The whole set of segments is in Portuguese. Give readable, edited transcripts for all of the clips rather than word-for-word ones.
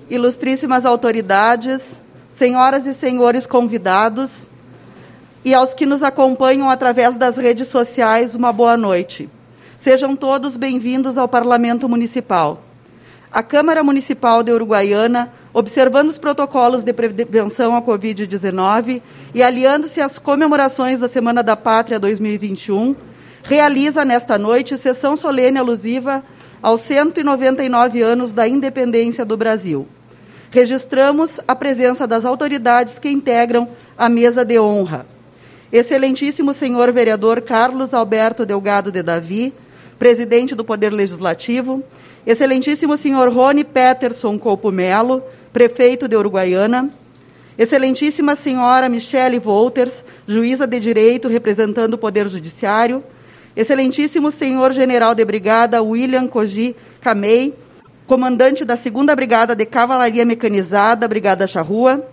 ilustríssimas autoridades, senhoras e senhores convidados e aos que nos acompanham através das redes sociais, uma boa noite. Sejam todos bem-vindos ao Parlamento Municipal. A Câmara Municipal de Uruguaiana, observando os protocolos de prevenção à Covid-19 e aliando-se às comemorações da Semana da Pátria 2021, realiza nesta noite sessão solene alusiva aos 199 anos da independência do Brasil. Registramos a presença das autoridades que integram a mesa de honra. Excelentíssimo senhor vereador Carlos Alberto Delgado de Davi, presidente do Poder Legislativo, excelentíssimo senhor Rony Peterson Coupo Melo, prefeito de Uruguaiana, excelentíssima senhora Michele Wolters, juíza de direito representando o Poder Judiciário, excelentíssimo senhor general de brigada William Koji Kamei, comandante da 2ª Brigada de Cavalaria Mecanizada, Brigada Charrua,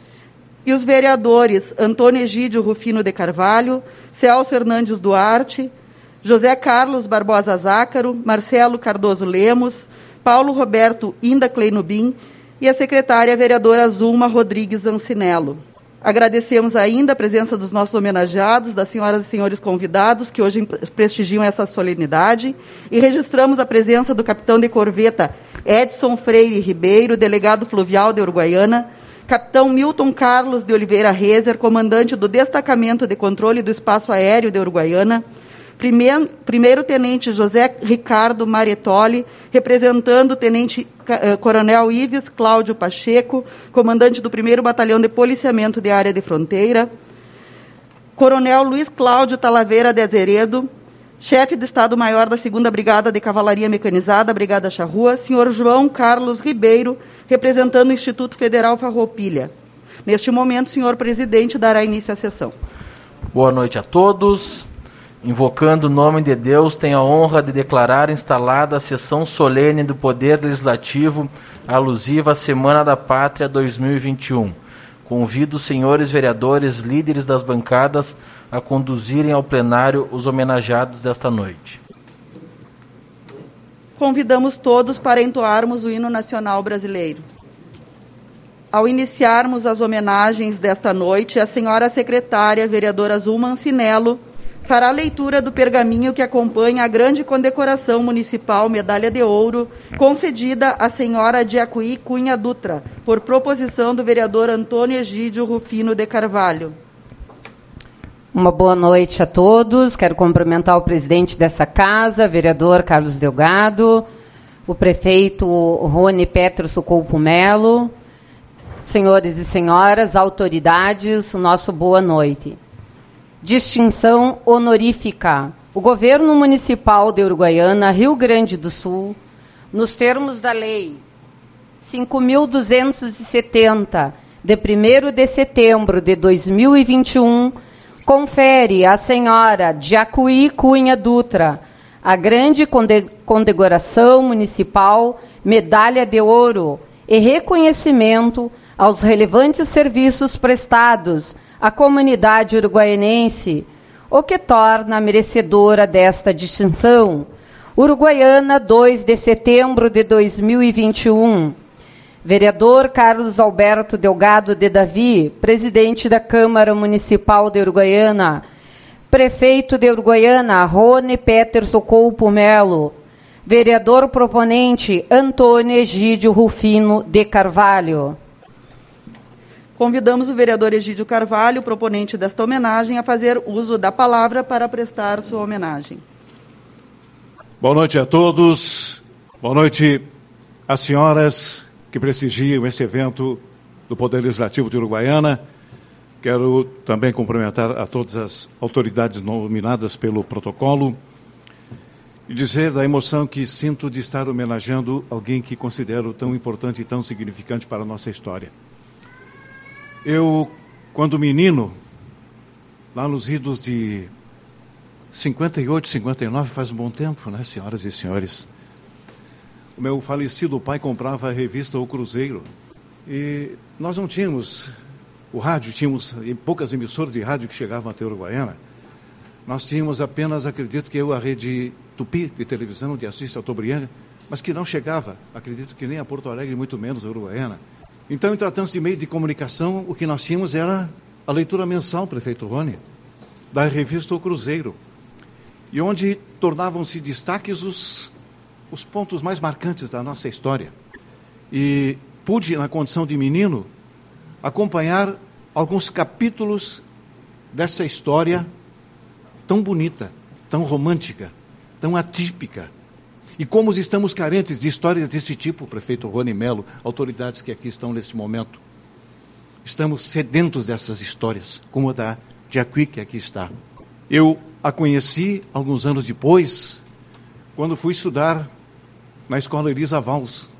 e os vereadores Antônio Egídio Rufino de Carvalho, Celso Hernandes Duarte, José Carlos Barbosa Zácaro, Marcelo Cardoso Lemos, Paulo Roberto Inda Kleinubin e a secretária vereadora Zulma Rodrigues Ancinello. Agradecemos ainda a presença dos nossos homenageados, das senhoras e senhores convidados que hoje prestigiam essa solenidade e registramos a presença do capitão de corveta Edson Freire Ribeiro, delegado fluvial de Uruguaiana, capitão Milton Carlos de Oliveira Rezer, comandante do Destacamento de Controle do Espaço Aéreo de Uruguaiana, primeiro-tenente José Ricardo Maretoli, representando o tenente-coronel Ives Cláudio Pacheco, comandante do 1º Batalhão de Policiamento de Área de Fronteira, coronel Luiz Cláudio Talaveira de Azeredo, chefe do Estado-Maior da 2ª Brigada de Cavalaria Mecanizada, Brigada Charrua, senhor João Carlos Ribeiro, representando o Instituto Federal Farroupilha. Neste momento, o senhor presidente dará início à sessão. Boa noite a todos. Invocando o nome de Deus, tenho a honra de declarar instalada a sessão solene do Poder Legislativo alusiva à Semana da Pátria 2021. Convido os senhores vereadores, líderes das bancadas, a conduzirem ao plenário os homenageados desta noite. Convidamos todos para entoarmos o hino nacional brasileiro. Ao iniciarmos as homenagens desta noite, a senhora secretária, vereadora Zulma Ancinello, fará a leitura do pergaminho que acompanha a grande condecoração municipal Medalha de Ouro, concedida à senhora Diacuí Cunha Dutra, por proposição do vereador Antônio Egídio Rufino de Carvalho. Uma boa noite a todos. Quero cumprimentar o presidente dessa casa, vereador Carlos Delgado, o prefeito Rony Peterson Coupo Melo, senhores e senhoras, autoridades, nosso boa noite. Distinção honorífica. O Governo Municipal de Uruguaiana, Rio Grande do Sul, nos termos da Lei 5.270, de 1º de setembro de 2021, confere à senhora Diacuí Cunha Dutra a grande condecoração municipal Medalha de Ouro e reconhecimento aos relevantes serviços prestados à comunidade uruguaianense, o que torna merecedora desta distinção. Uruguaiana, 2 de setembro de 2021. Vereador Carlos Alberto Delgado de Davi, presidente da Câmara Municipal de Uruguaiana. Prefeito de Uruguaiana, Rony Peterson Coupo Melo. Vereador proponente, Antônio Egídio Rufino de Carvalho. Convidamos o vereador Egídio Carvalho, proponente desta homenagem, a fazer uso da palavra para prestar sua homenagem. Boa noite a todos. Boa noite às senhoras que prestigiam esse evento do Poder Legislativo de Uruguaiana. Quero também cumprimentar a todas as autoridades nominadas pelo protocolo e dizer da emoção que sinto de estar homenageando alguém que considero tão importante e tão significante para a nossa história. Eu, quando menino, lá nos idos de 58, 59, faz um bom tempo, né, senhoras e senhores? O meu falecido pai comprava a revista O Cruzeiro e nós não tínhamos o rádio, tínhamos poucas emissoras de rádio que chegavam até Uruguaiana. nós tínhamos apenas, acredito que a rede Tupi de televisão, de Assis Chateaubriand, mas que não chegava, acredito que nem a Porto Alegre, muito menos a Uruguaiana. Então, em tratando-se de meio de comunicação, o que nós tínhamos era a leitura mensal, prefeito Rony, da revista O Cruzeiro, e onde tornavam-se destaques os pontos mais marcantes da nossa história. E pude, na condição de menino, acompanhar alguns capítulos dessa história tão bonita, tão romântica, tão atípica. E como estamos carentes de histórias desse tipo, prefeito Rony Melo, autoridades que aqui estão neste momento. Estamos sedentos dessas histórias, como a da Jacqui, que aqui está. Eu a conheci alguns anos depois, quando fui estudar na escola Elisa Valls.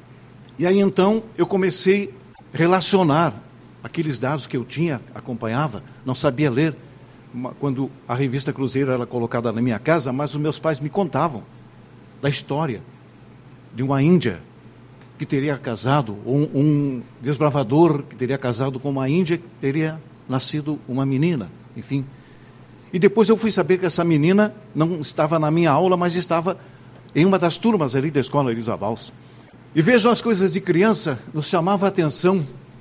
E aí então eu comecei a relacionar aqueles dados que eu tinha, acompanhava, não sabia ler, quando a revista Cruzeiro era colocada na minha casa, mas os meus pais me contavam da história de uma índia que teria casado, um desbravador que teria casado com uma índia que teria nascido uma menina, enfim. E depois eu fui saber que essa menina não estava na minha aula, mas estava em uma das turmas ali da escola Elisa Valls. E vejam as coisas de criança, nos chamava a atenção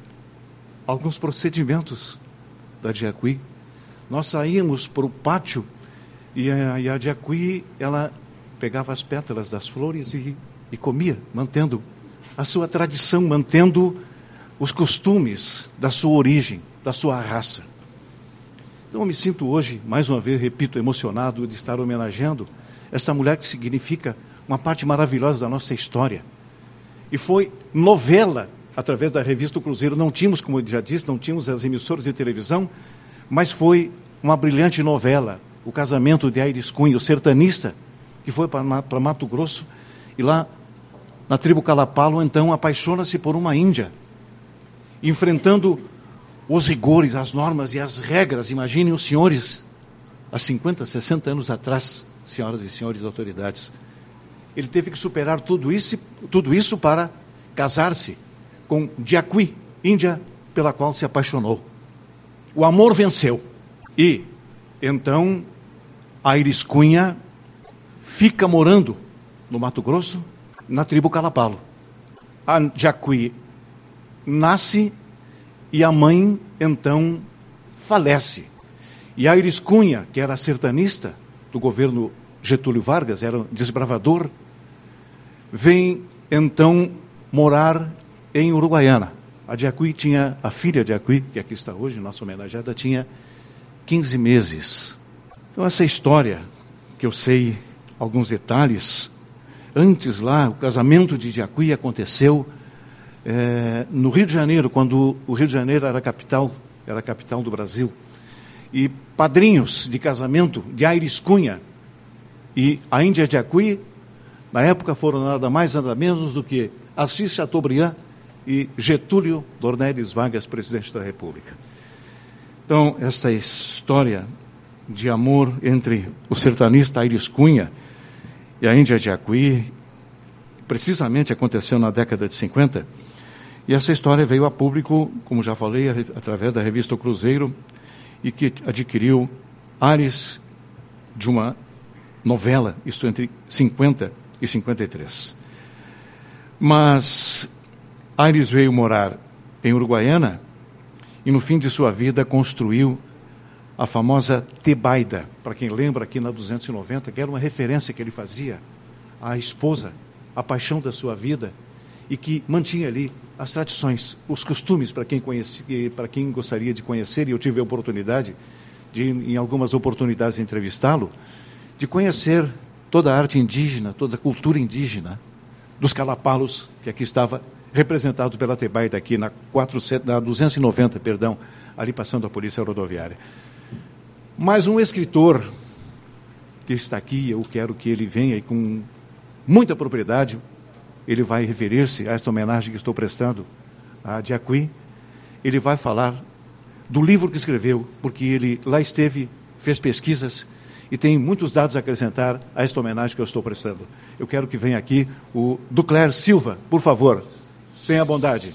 alguns procedimentos da Jacqui. Nós saíamos para o pátio e a Jacqui, ela pegava as pétalas das flores e comia, mantendo a sua tradição, mantendo os costumes da sua origem, da sua raça. Então eu me sinto hoje, mais uma vez, repito, emocionado de estar homenageando essa mulher que significa uma parte maravilhosa da nossa história. E foi novela, através da revista O Cruzeiro. Não tínhamos, como eu já disse, não tínhamos as emissoras de televisão, mas foi uma brilhante novela, o casamento de Aires Cunha, o sertanista, que foi para Mato Grosso, e lá na tribo Calapalo, então, apaixona-se por uma índia, enfrentando os rigores, as normas e as regras. Imaginem os senhores, há 50, 60 anos atrás, senhoras e senhores autoridades. Ele teve que superar tudo isso para casar-se com Jacqui, índia pela qual se apaixonou. O amor venceu. E, então, Aires Cunha fica morando no Mato Grosso, na tribo Calapalo. A Jacqui nasce e a mãe, então, falece. E Aires Cunha, que era sertanista do governo Getúlio Vargas, era um desbravador, vem, então, morar em Uruguaiana. A Jacqui tinha, a filha Jacqui, que aqui está hoje, nossa homenageada, tinha 15 meses. Então, essa história, que eu sei alguns detalhes, antes lá, o casamento de Jacqui aconteceu no Rio de Janeiro, quando o Rio de Janeiro era a capital do Brasil. E padrinhos de casamento de Aires Cunha e a índia Jacqui, na época foram nada mais, nada menos do que Assis Chateaubriand e Getúlio Dornelles Vargas, presidente da República. Então, esta história de amor entre o sertanista Aires Cunha e a índia Jacqui, precisamente aconteceu na década de 50, e essa história veio a público, como já falei, através da revista O Cruzeiro, e que adquiriu ares de uma novela, isso entre 50 e 53. Mas Aires veio morar em Uruguaiana e no fim de sua vida construiu a famosa Tebaida, para quem lembra aqui na 290, que era uma referência que ele fazia à esposa, a paixão da sua vida, e que mantinha ali as tradições, os costumes, para quem gostaria de conhecer, e eu tive a oportunidade de, em algumas oportunidades, entrevistá-lo, de conhecer toda a arte indígena, toda a cultura indígena dos Calapalos, que aqui estava representado pela Tebaida, aqui na 290, ali passando a Polícia Rodoviária. Mas um escritor que está aqui, eu quero que ele venha e com muita propriedade, ele vai referir-se a esta homenagem que estou prestando a Jacqui. Ele vai falar do livro que escreveu, porque ele lá esteve, fez pesquisas e tem muitos dados a acrescentar a esta homenagem que eu estou prestando. Eu quero que venha aqui o Ducler Silva, por favor, tenha bondade.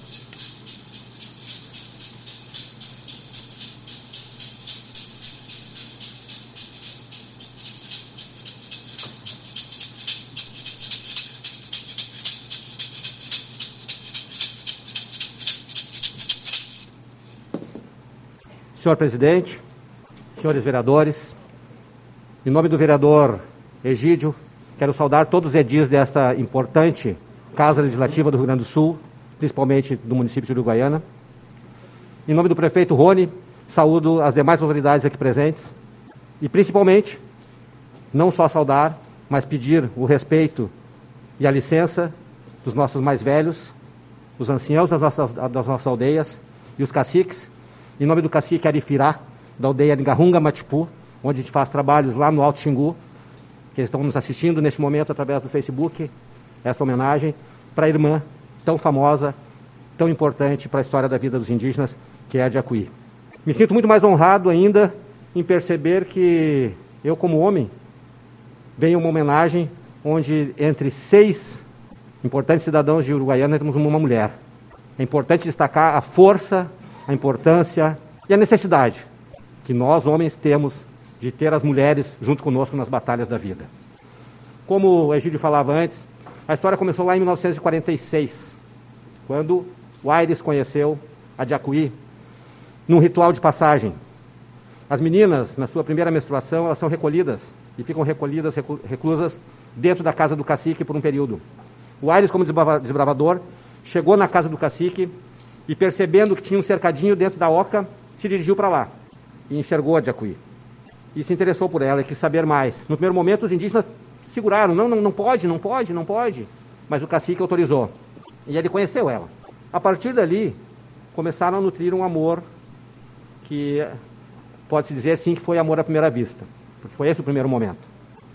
Senhor presidente, senhores vereadores, em nome do vereador Egídio, quero saudar todos os edis desta importante Casa Legislativa do Rio Grande do Sul, principalmente do município de Uruguaiana. Em nome do prefeito Rony, saúdo as demais autoridades aqui presentes e, principalmente, não só saudar, mas pedir o respeito e a licença dos nossos mais velhos, os anciãos das nossas aldeias e os caciques, em nome do cacique Arifirá, da aldeia de Garrunga Matipu, onde a gente faz trabalhos lá no Alto Xingu, que estão nos assistindo neste momento através do Facebook, essa homenagem para a irmã tão famosa, tão importante para a história da vida dos indígenas, que é a Jacuí. Me sinto muito mais honrado ainda em perceber que eu, como homem, venho uma homenagem onde entre 6 importantes cidadãos de Uruguaiana temos uma mulher. É importante destacar a força, a importância e a necessidade que nós, homens, temos de ter as mulheres junto conosco nas batalhas da vida. Como o Egídio falava antes, a história começou lá em 1946, quando o Aires conheceu a Jacuí num ritual de passagem. As meninas, na sua primeira menstruação, elas são recolhidas e ficam recolhidas, reclusas, dentro da casa do cacique por um período. O Aires, como desbravador, chegou na casa do cacique e, percebendo que tinha um cercadinho dentro da oca, se dirigiu para lá e enxergou a Jacuí. E se interessou por ela e quis saber mais. No primeiro momento, os indígenas seguraram. Não pode. Mas o cacique autorizou. E ele conheceu ela. A partir dali, começaram a nutrir um amor que pode-se dizer, sim, que foi amor à primeira vista. Porque foi esse o primeiro momento.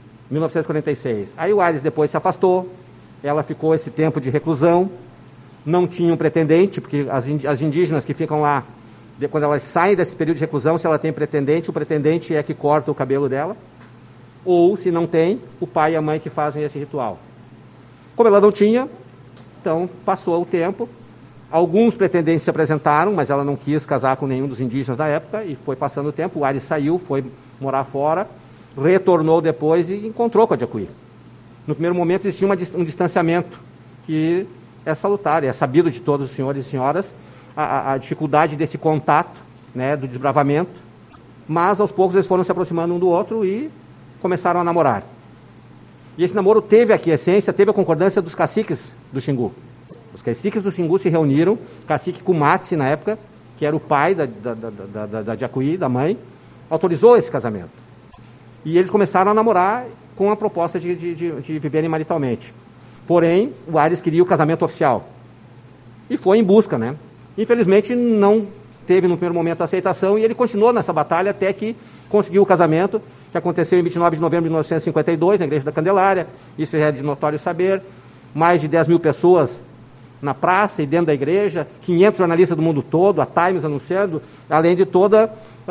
1946. Aí o Aires depois se afastou. Ela ficou esse tempo de reclusão. Não tinha um pretendente, porque as indígenas que ficam lá, quando elas saem desse período de reclusão, se ela tem pretendente, o pretendente é que corta o cabelo dela, ou, se não tem, o pai e a mãe que fazem esse ritual. Como ela não tinha, então passou o tempo, alguns pretendentes se apresentaram, mas ela não quis casar com nenhum dos indígenas da época, e foi passando o tempo, o Aires saiu, foi morar fora, retornou depois e encontrou com a Jacuí. No primeiro momento existia um distanciamento, que é salutar, é sabido de todos os senhores e senhoras, a dificuldade desse contato, né, do desbravamento, mas aos poucos eles foram se aproximando um do outro e começaram a namorar. E esse namoro teve a aquiescência, teve a concordância dos caciques do Xingu. Os caciques do Xingu se reuniram, cacique Kumatsi na época, que era o pai da Jacuí, da mãe, autorizou esse casamento. E eles começaram a namorar com a proposta de viverem maritalmente. Porém, o Aires queria o casamento oficial. E foi em busca, né? Infelizmente, não teve no primeiro momento a aceitação e ele continuou nessa batalha até que conseguiu o casamento, que aconteceu em 29 de novembro de 1952, na Igreja da Candelária. Isso é de notório saber. Mais de 10 mil pessoas na praça e dentro da igreja, 500 jornalistas do mundo todo, a Times anunciando, além de toda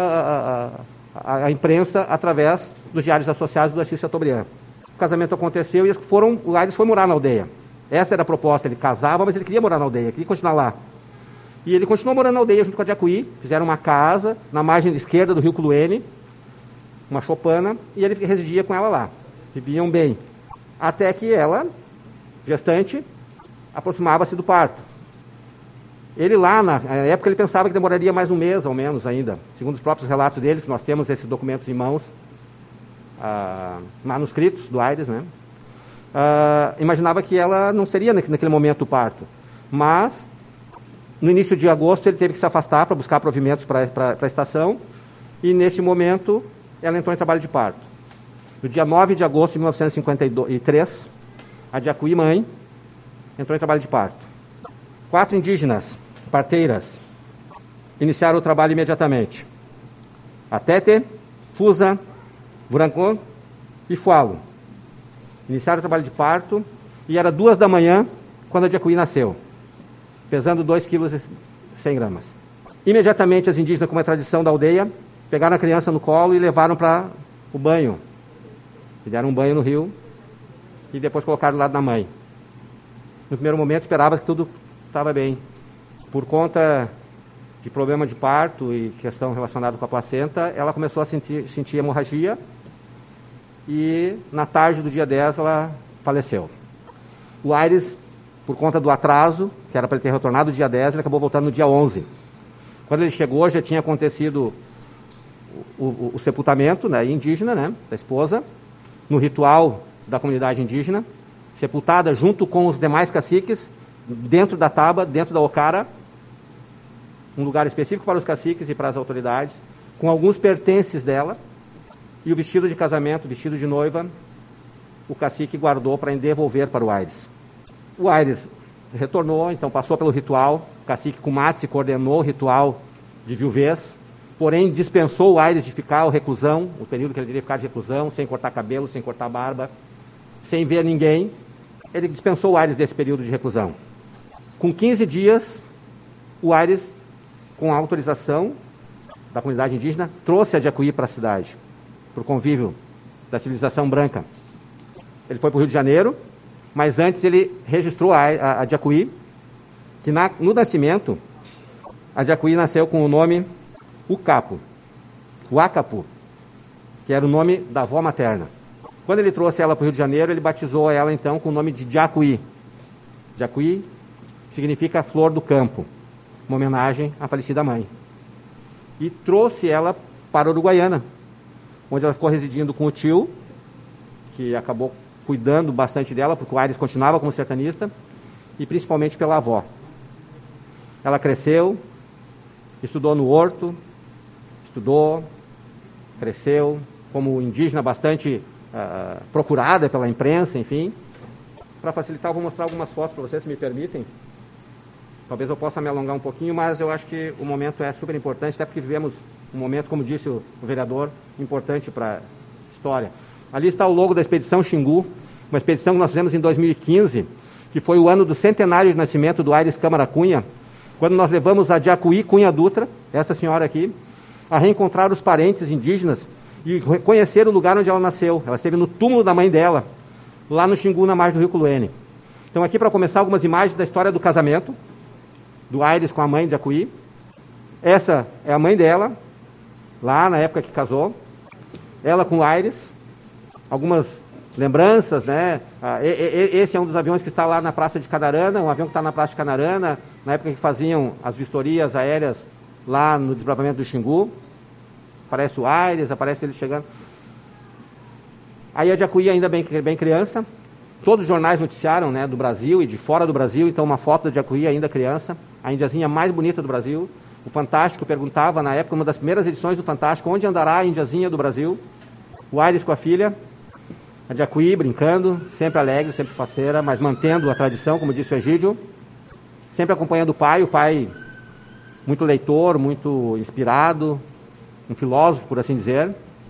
a imprensa através dos diários associados do Assis Chateaubriand. O casamento aconteceu e o Aires foi morar na aldeia. Essa era a proposta, ele casava, mas ele queria morar na aldeia, queria continuar lá. E ele continuou morando na aldeia junto com a Jacuí, fizeram uma casa na margem esquerda do rio Culuene, uma chopana, e ele residia com ela lá. Viviam bem. Até que ela, gestante, aproximava-se do parto. Ele lá, na época, ele pensava que demoraria mais um mês, ao menos, ainda. Segundo os próprios relatos dele, que nós temos esses documentos em mãos, manuscritos do Aires, né? Imaginava que ela não seria naquele momento o parto. Mas, no início de agosto, ele teve que se afastar para buscar provimentos para a estação. E, nesse momento, ela entrou em trabalho de parto. No dia 9 de agosto de 1953, a Jacuí, mãe, entrou em trabalho de parto. 4 indígenas, parteiras, iniciaram o trabalho imediatamente. A Tete, Fusa, Burancô e Fualo. Iniciaram o trabalho de parto e era 2 da manhã quando a Jacuí nasceu, pesando 2,1 kg. Imediatamente as indígenas, como é tradição da aldeia, pegaram a criança no colo e levaram para o banho. E deram um banho no rio e depois colocaram do lado da mãe. No primeiro momento esperava que tudo estava bem. Por conta de problema de parto e questão relacionada com a placenta, ela começou a sentir hemorragia e na tarde do dia 10 ela faleceu. O Aires, por conta do atraso, que era para ele ter retornado no dia 10, ele acabou voltando no dia 11. Quando ele chegou, já tinha acontecido o sepultamento, né, indígena, né, da esposa, no ritual da comunidade indígena, sepultada junto com os demais caciques, dentro da taba, dentro da ocara, um lugar específico para os caciques e para as autoridades, com alguns pertences dela, e o vestido de casamento, o vestido de noiva, o cacique guardou para devolver para o Aires. O Aires retornou, então passou pelo ritual, o cacique Kumatse coordenou o ritual de viuvez, porém dispensou o Aires de ficar o reclusão, o período que ele deveria ficar de reclusão, sem cortar cabelo, sem cortar barba, sem ver ninguém. Ele dispensou o Aires desse período de reclusão. Com 15 dias, o Aires, com a autorização da comunidade indígena, trouxe a Jacuí para a cidade, para o convívio da civilização branca. Ele foi para o Rio de Janeiro, mas antes ele registrou a Jacuí, que no nascimento, a Jacuí nasceu com o nome Ucapu, Uacapu, que era o nome da avó materna. Quando ele trouxe ela para o Rio de Janeiro, ele batizou ela então com o nome de Jacuí. Jacuí significa flor do campo, uma homenagem à falecida mãe. E trouxe ela para a Uruguaiana, onde ela ficou residindo com o tio, que acabou cuidando bastante dela, porque o Aires continuava como sertanista, e principalmente pela avó. Ela cresceu, estudou no Horto, cresceu como indígena bastante procurada pela imprensa, enfim. Para facilitar, eu vou mostrar algumas fotos para vocês, se me permitem. Talvez eu possa me alongar um pouquinho, mas eu acho que o momento é super importante, até porque vivemos um momento, como disse o vereador, importante para a história. Ali está o logo da Expedição Xingu, uma expedição que nós fizemos em 2015, que foi o ano do centenário de nascimento do Aires Câmara Cunha, quando nós levamos a Jacuí Cunha Dutra, essa senhora aqui, a reencontrar os parentes indígenas e conhecer o lugar onde ela nasceu. Ela esteve no túmulo da mãe dela, lá no Xingu, na margem do Rio Culuene. Então aqui para começar algumas imagens da história do casamento do Aires com a mãe de Jacuí. Essa é a mãe dela, lá na época que casou. Ela com o Aires. Algumas lembranças, né? Esse é um dos aviões que está lá na Praça de Canarana, um avião que está na Praça de Canarana, na época que faziam as vistorias aéreas lá no desbravamento do Xingu. Aparece o Aires, aparece ele chegando. Aí a Jacuí ainda bem criança. Todos os jornais noticiaram, né, do Brasil e de fora do Brasil, então uma foto da Jacuí ainda criança, a indiazinha mais bonita do Brasil. O Fantástico perguntava, na época, uma das primeiras edições do Fantástico, onde andará a indiazinha do Brasil. O Aires com a filha, a Jacuí brincando, sempre alegre, sempre faceira, mas mantendo a tradição, como disse o Egídio, sempre acompanhando o pai muito leitor, muito inspirado, um filósofo, por assim dizer.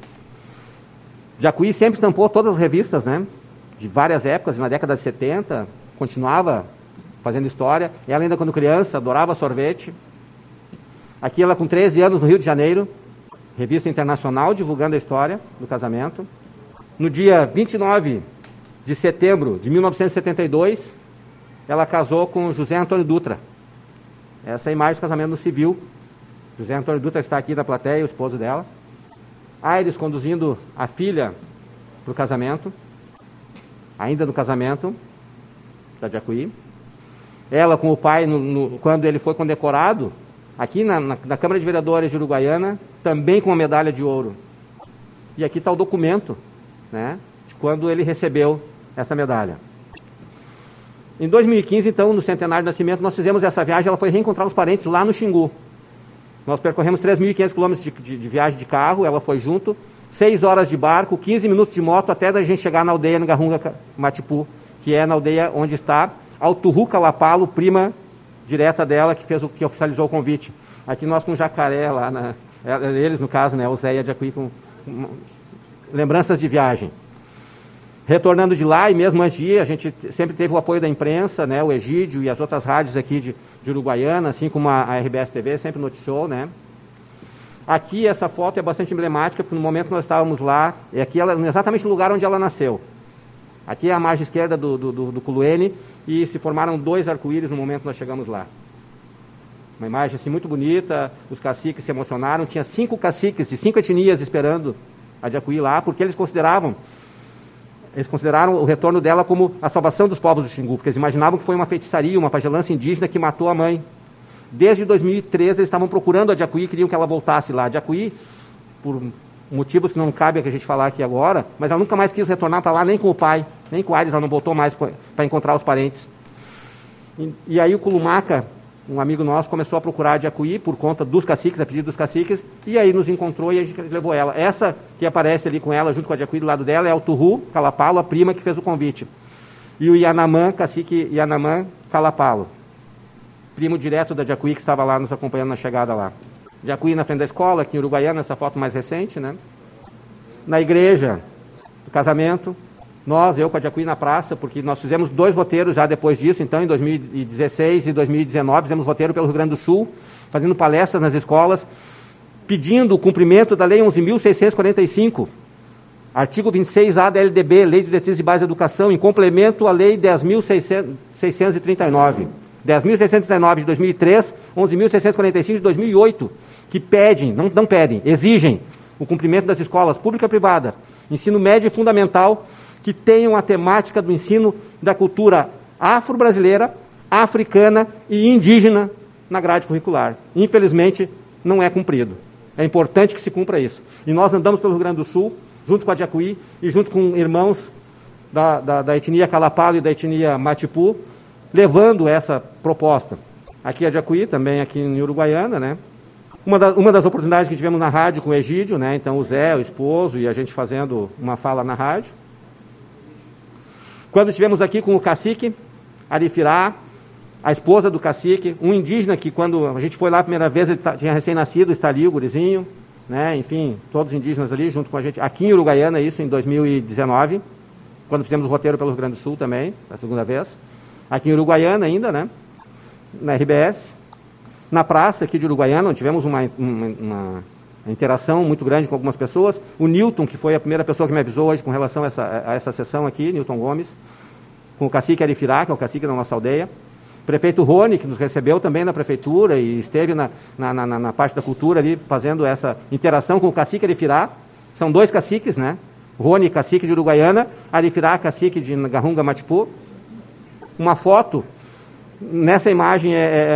Jacuí sempre estampou todas as revistas, né, de várias épocas, na década de 70, continuava fazendo história. Ela ainda quando criança, adorava sorvete. Aqui ela com 13 anos no Rio de Janeiro, revista internacional divulgando a história do casamento. No dia 29 de setembro de 1972, ela casou com José Antônio Dutra. Essa é a imagem do casamento no civil. José Antônio Dutra está aqui na plateia, o esposo dela. Aires conduzindo a filha para o casamento, ainda no casamento da Jacuí. Ela com o pai, quando ele foi condecorado, aqui na Câmara de Vereadores de Uruguaiana, também com uma medalha de ouro. E aqui está o documento, né, de quando ele recebeu essa medalha. Em 2015, então, no centenário de nascimento, nós fizemos essa viagem. Ela foi reencontrar os parentes lá no Xingu. Nós percorremos 3.500 quilômetros de viagem de carro, ela foi junto, 6 horas de barco, 15 minutos de moto, até a gente chegar na aldeia Ngarrunga Matipu, que é na aldeia onde está Alturruca Lapalo, prima direta dela, que oficializou o convite. Aqui nós com o jacaré lá, eles no caso, né, o Zé e a Jacuí, com lembranças de viagem. Retornando de lá, e mesmo antes de ir, a gente sempre teve o apoio da imprensa, né, o Egídio e as outras rádios aqui de Uruguaiana, assim como a RBS TV sempre noticiou, né. Aqui essa foto é bastante emblemática, porque no momento que nós estávamos lá, é aqui exatamente no lugar onde ela nasceu. Aqui é a margem esquerda do Culuene, e se formaram 2 arco-íris no momento que nós chegamos lá. Uma imagem assim muito bonita, os caciques se emocionaram, tinha 5 caciques de 5 etnias esperando a Jacuí lá, porque eles consideraram o retorno dela como a salvação dos povos do Xingu, porque eles imaginavam que foi uma feitiçaria, uma pagelança indígena que matou a mãe Desde 2013 eles estavam procurando a Jacuí, queriam que ela voltasse lá. A Jacuí, por motivos que não cabe a gente falar aqui agora, mas ela nunca mais quis retornar para lá, nem com o pai, nem com o Aires, ela não voltou mais para encontrar os parentes. E aí o Culumaca, um amigo nosso, começou a procurar a Jacuí por conta dos caciques, a pedido dos caciques, e aí nos encontrou e a gente levou ela. Essa que aparece ali com ela, junto com a Jacuí do lado dela, é o Turru Calapalo, a prima que fez o convite. E o Yanamã, cacique Yanamã Calapalo, primo direto da Jacuí, que estava lá nos acompanhando na chegada lá. Jacuí na frente da escola, aqui em Uruguaiana, essa foto mais recente, né? Na igreja, do casamento, eu com a Jacuí na praça, porque nós fizemos 2 roteiros já depois disso, então em 2016 e 2019 fizemos roteiro pelo Rio Grande do Sul, fazendo palestras nas escolas, pedindo o cumprimento da Lei 11.645, artigo 26A da LDB, Lei de Diretrizes de Base de Educação, em complemento à Lei 10.639. 10.639 de 2003, 11.645 de 2008, que pedem, não pedem, exigem o cumprimento das escolas pública e privada, ensino médio e fundamental, que tenham a temática do ensino da cultura afro-brasileira, africana e indígena na grade curricular. Infelizmente, não é cumprido. É importante que se cumpra isso. E nós andamos pelo Rio Grande do Sul, junto com a Jacuí e junto com irmãos da etnia Calapalo e da etnia Matipu, levando essa proposta. Aqui a Jacuí, também aqui em Uruguaiana, né? Uma das oportunidades que tivemos na rádio com o Egídio, né? Então o Zé, o esposo, e a gente fazendo uma fala na rádio. Quando estivemos aqui com o cacique, Arifirá, a esposa do cacique, um indígena que quando a gente foi lá a primeira vez, ele tinha recém-nascido, está ali, o gurizinho, né? Enfim, todos os indígenas ali junto com a gente. Aqui em Uruguaiana, isso em 2019, quando fizemos o roteiro pelo Rio Grande do Sul também, a segunda vez. Aqui em Uruguaiana ainda, né? Na RBS. Na praça aqui de Uruguaiana, onde tivemos uma interação muito grande com algumas pessoas. O Newton, que foi a primeira pessoa que me avisou hoje com relação a essa sessão aqui, Newton Gomes, com o cacique Arifirá, que é o cacique da nossa aldeia. O prefeito Rony, que nos recebeu também na prefeitura e esteve na parte da cultura ali, fazendo essa interação com o cacique Arifirá. São 2 caciques, né? Rony, cacique de Uruguaiana, Arifirá, cacique de Garrunga Matipu. Uma foto, nessa imagem,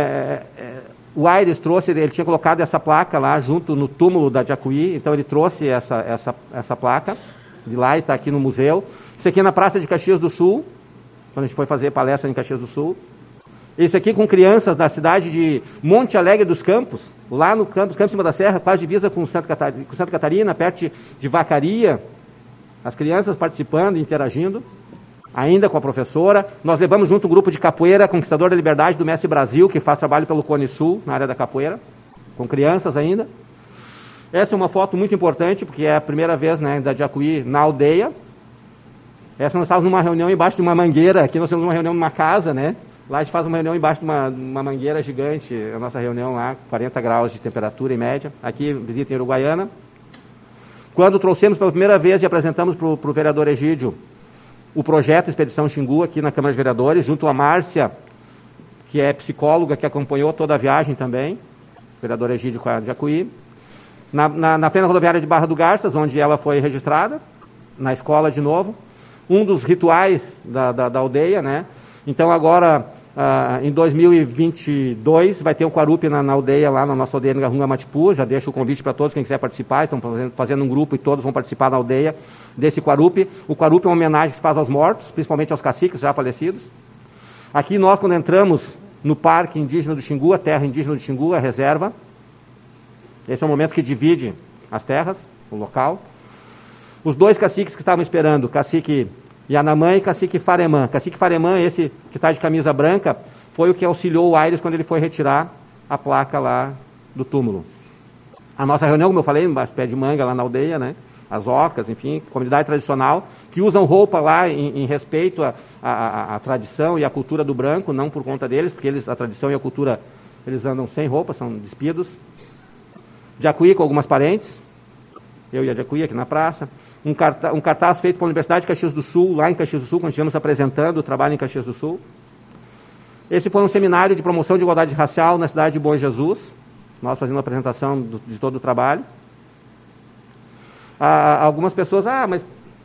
o Aires trouxe, ele tinha colocado essa placa lá junto no túmulo da Jacuí, então ele trouxe essa placa de lá e está aqui no museu. Isso aqui é na Praça de Caxias do Sul, quando a gente foi fazer palestra em Caxias do Sul. Isso aqui com crianças da cidade de Monte Alegre dos Campos, lá no Campo em cima da Serra, quase divisa com Santa Catarina, perto de Vacaria. As crianças participando, interagindo, ainda com a professora. Nós levamos junto um grupo de capoeira, Conquistador da Liberdade do Mestre Brasil, que faz trabalho pelo Cone Sul, na área da capoeira, com crianças ainda. Essa é uma foto muito importante, porque é a primeira vez, né, da Jacuí na aldeia. Essa nós estávamos numa reunião embaixo de uma mangueira, aqui nós temos uma reunião numa casa, né? Lá a gente faz uma reunião embaixo de uma mangueira gigante, a nossa reunião lá, 40 graus de temperatura em média. Aqui, visita em Uruguaiana. Quando trouxemos pela primeira vez e apresentamos para o vereador Egídio o projeto Expedição Xingu aqui na Câmara de Vereadores, junto a Márcia, que é psicóloga, que acompanhou toda a viagem também, o vereador Egídio com a Jacuí. Na plena rodoviária de Barra do Garças, onde ela foi registrada, na escola de novo. Um dos rituais da aldeia, né? Então agora, em 2022, vai ter o Quarupi na aldeia, lá na nossa aldeia, no Garrunga Matipu. Já deixo o convite para todos, quem quiser participar. Estão fazendo um grupo e todos vão participar na aldeia desse Quarupi. O Quarupi é uma homenagem que se faz aos mortos, principalmente aos caciques já falecidos. Aqui nós, quando entramos no Parque Indígena do Xingu, a terra indígena do Xingu, a reserva, esse é o momento que divide as terras, o local. Os 2 caciques que estavam esperando, cacique Yanamã e cacique Faremã. Cacique Faremã, esse que está de camisa branca, foi o que auxiliou o Aires quando ele foi retirar a placa lá do túmulo. A nossa reunião, como eu falei, embaixo pé de manga lá na aldeia, né? As ocas, enfim, comunidade tradicional, que usam roupa lá em respeito à tradição e à cultura do branco, não por conta deles, porque a tradição e a cultura, eles andam sem roupa, são despidos. Jacuí com algumas parentes, eu e a Jacuí aqui na praça. Um cartaz feito pela Universidade de Caxias do Sul, lá em Caxias do Sul, quando estivemos apresentando o trabalho em Caxias do Sul. Esse foi um seminário de promoção de igualdade racial na cidade de Bom Jesus, nós fazendo a apresentação de todo o trabalho. Algumas pessoas, mas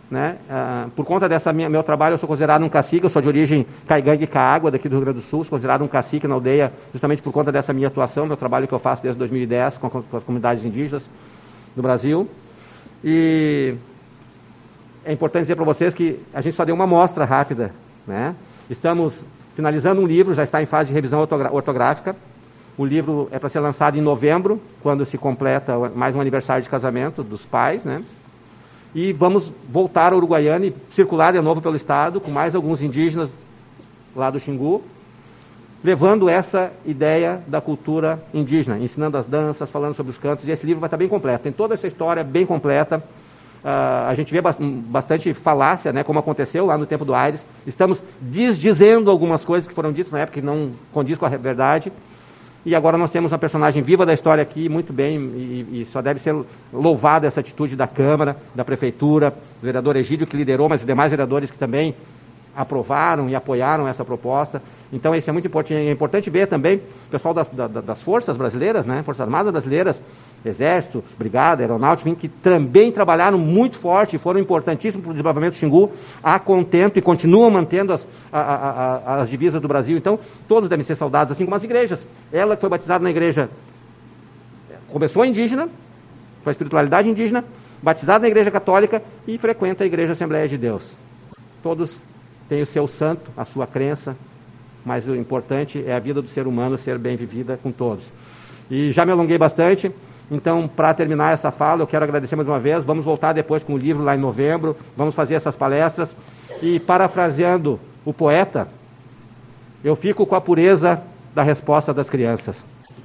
né? Por conta dessa meu trabalho, eu sou considerado um cacique, eu sou de origem caigangue e caágua, daqui do Rio Grande do Sul, sou considerado um cacique na aldeia, justamente por conta dessa minha atuação, meu trabalho que eu faço desde 2010 com as comunidades indígenas do Brasil. E é importante dizer para vocês que a gente só deu uma amostra rápida, né? Estamos finalizando um livro, já está em fase de revisão ortográfica. O livro é para ser lançado em novembro, quando se completa mais um aniversário de casamento dos pais, né? E vamos voltar ao Uruguaiana e circular de novo pelo estado, com mais alguns indígenas lá do Xingu, levando essa ideia da cultura indígena, ensinando as danças, falando sobre os cantos, e esse livro vai estar bem completo. Tem toda essa história bem completa. A gente vê bastante falácia, né, como aconteceu lá no tempo do Aires. Estamos desdizendo algumas coisas que foram ditas na época que não condiz com a verdade. E agora nós temos uma personagem viva da história aqui, muito bem, e só deve ser louvada essa atitude da Câmara, da Prefeitura, do vereador Egídio, que liderou, mas os demais vereadores que também aprovaram e apoiaram essa proposta. Então isso é muito importante. É importante ver também o pessoal das forças brasileiras, né, Forças Armadas Brasileiras, Exército, Brigada, Aeronáutica, que também trabalharam muito forte e foram importantíssimos para o desenvolvimento do Xingu, a contento, e continuam mantendo as divisas do Brasil. Então, todos devem ser saudados, assim como as igrejas. Ela que foi batizada na igreja, começou indígena, com a espiritualidade indígena, batizada na igreja católica e frequenta a igreja Assembleia de Deus. Todos têm o seu santo, a sua crença, mas o importante é a vida do ser humano ser bem vivida com todos. E já me alonguei bastante. Então, para terminar essa fala, eu quero agradecer mais uma vez. Vamos voltar depois com o livro lá em novembro. Vamos fazer essas palestras. E, parafraseando o poeta, eu fico com a pureza da resposta das crianças.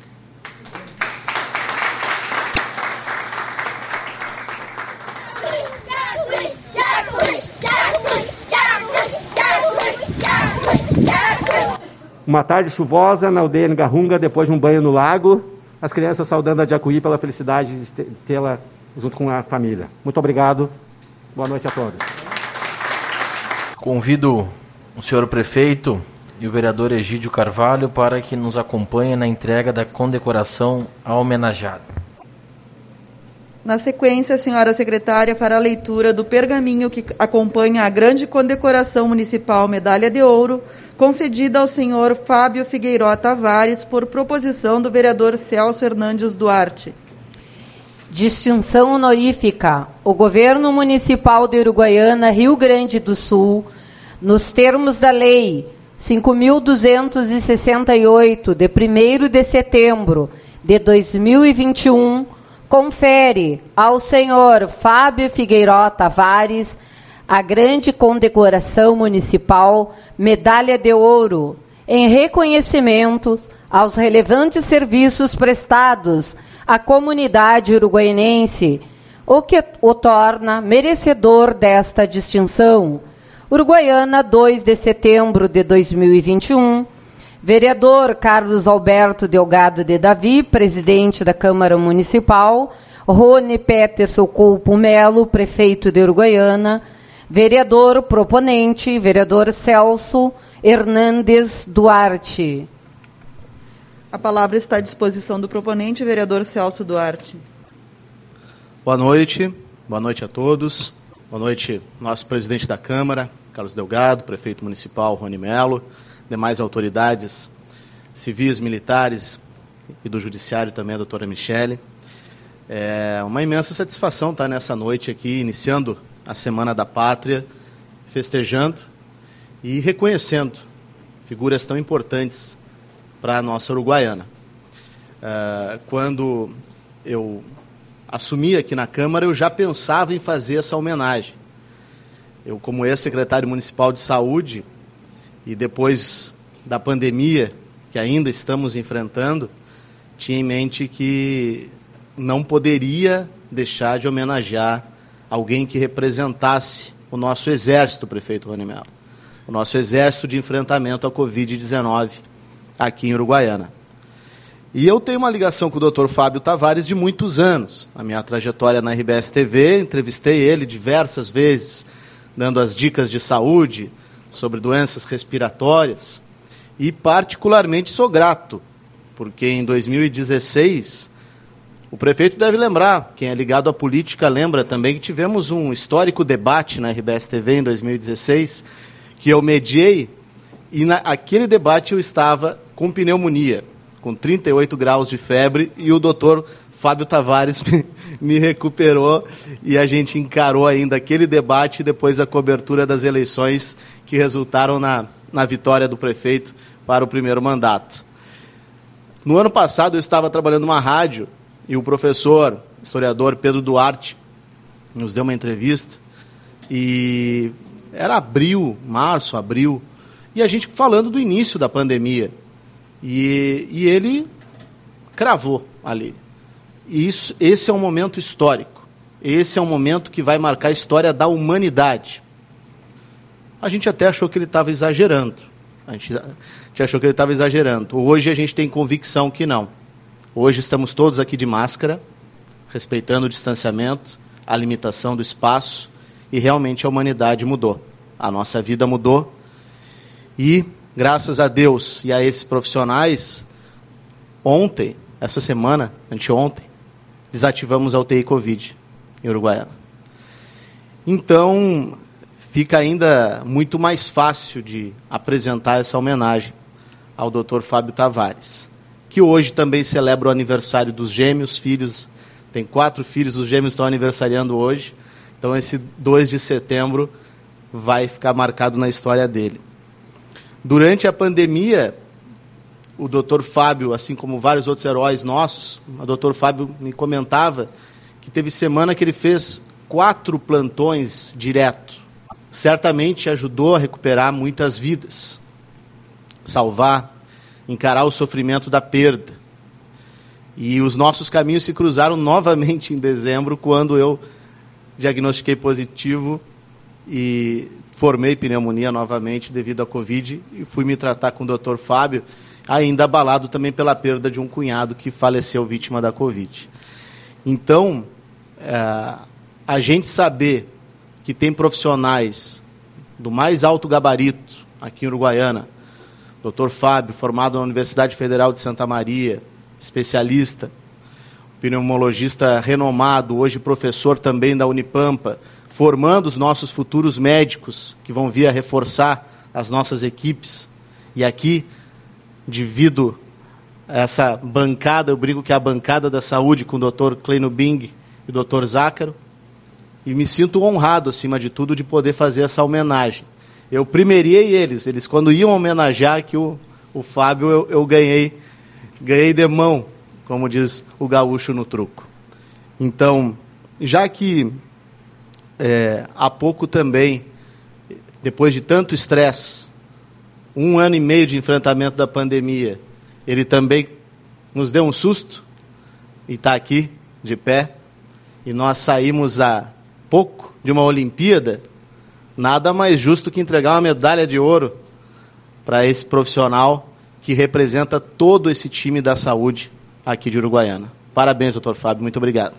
Uma tarde chuvosa na aldeia Ngarrunga, depois de um banho no lago, as crianças saudando a Jacuí pela felicidade de tê-la junto com a família. Muito obrigado. Boa noite a todos. Convido o senhor prefeito e o vereador Egídio Carvalho para que nos acompanhem na entrega da condecoração ao homenageado. Na sequência, a senhora secretária fará a leitura do pergaminho que acompanha a grande condecoração municipal Medalha de Ouro, concedida ao senhor Fábio Figueiró Tavares, por proposição do vereador Celso Hernandes Duarte. Distinção honorífica. O Governo Municipal de Uruguaiana, Rio Grande do Sul, nos termos da Lei 5.268, de 1º de setembro de 2021, confere ao senhor Fábio Figueiró Tavares a grande condecoração municipal Medalha de Ouro, em reconhecimento aos relevantes serviços prestados à comunidade uruguaiense, o que o torna merecedor desta distinção. Uruguaiana, 2 de setembro de 2021, vereador Carlos Alberto Delgado de Davi, presidente da Câmara Municipal, Rony Peterson Coupo Melo, prefeito de Uruguaiana, vereador proponente, vereador Celso Hernandes Duarte. A palavra está à disposição do proponente, vereador Celso Duarte. Boa noite a todos. Boa noite, nosso presidente da Câmara, Carlos Delgado, prefeito municipal, Rony Melo, demais autoridades civis, militares e do judiciário também, a doutora Michele. É uma imensa satisfação estar nessa noite aqui, iniciando a Semana da Pátria, festejando e reconhecendo figuras tão importantes para a nossa Uruguaiana. Quando eu assumi aqui na Câmara, eu já pensava em fazer essa homenagem. Eu, como ex-secretário municipal de saúde, e depois da pandemia que ainda estamos enfrentando, tinha em mente que não poderia deixar de homenagear alguém que representasse o nosso exército, prefeito Rony Melo, o nosso exército de enfrentamento à Covid-19 aqui em Uruguaiana. E eu tenho uma ligação com o Dr. Fábio Tavares de muitos anos. Na minha trajetória na RBS TV, entrevistei ele diversas vezes, dando as dicas de saúde sobre doenças respiratórias, e particularmente sou grato, porque em 2016 O prefeito deve lembrar, quem é ligado à política lembra também, que tivemos um histórico debate na RBS TV em 2016, que eu mediei, e naquele debate eu estava com pneumonia, com 38 graus de febre, e o doutor Fábio Tavares me recuperou, e a gente encarou ainda aquele debate e depois a cobertura das eleições que resultaram na vitória do prefeito para o primeiro mandato. No ano passado eu estava trabalhando numa rádio, e o professor, historiador Pedro Duarte, nos deu uma entrevista, e era março, abril, e a gente falando do início da pandemia, e ele cravou ali. E esse é um momento histórico, esse é um momento que vai marcar a história da humanidade. A gente até achou que ele estava exagerando, Hoje a gente tem convicção que não. Hoje estamos todos aqui de máscara, respeitando o distanciamento, a limitação do espaço, e realmente a humanidade mudou. A nossa vida mudou, e graças a Deus e a esses profissionais, anteontem, desativamos a UTI Covid em Uruguaiana. Então, fica ainda muito mais fácil de apresentar essa homenagem ao Dr. Fábio Tavares, que hoje também celebra o aniversário dos gêmeos, filhos, tem 4 filhos, os gêmeos estão aniversariando hoje, então esse 2 de setembro vai ficar marcado na história dele. Durante a pandemia, o Dr. Fábio, assim como vários outros heróis nossos, o Dr. Fábio me comentava que teve semana que ele fez 4 plantões direto. Certamente ajudou a recuperar muitas vidas, salvar, encarar o sofrimento da perda. E os nossos caminhos se cruzaram novamente em dezembro, quando eu diagnostiquei positivo e formei pneumonia novamente devido à Covid, e fui me tratar com o Dr. Fábio, ainda abalado também pela perda de um cunhado que faleceu vítima da Covid. Então, a gente saber que tem profissionais do mais alto gabarito aqui em Uruguaiana, Dr. Fábio, formado na Universidade Federal de Santa Maria, especialista, pneumologista renomado, hoje professor também da Unipampa, formando os nossos futuros médicos que vão vir a reforçar as nossas equipes. E aqui divido essa bancada, eu brinco que é a bancada da saúde, com o Dr. Kleino Bing e o Dr. Zácaro, e me sinto honrado, acima de tudo, de poder fazer essa homenagem. Eu primeiei eles quando iam homenagear aqui o Fábio, eu ganhei de mão, como diz o gaúcho no truco. Então, já que há pouco também, depois de tanto estresse, 1 ano e meio de enfrentamento da pandemia, ele também nos deu um susto, e está aqui, de pé, e nós saímos há pouco de uma Olimpíada, nada mais justo que entregar uma medalha de ouro para esse profissional que representa todo esse time da saúde aqui de Uruguaiana. Parabéns, doutor Fábio, muito obrigado.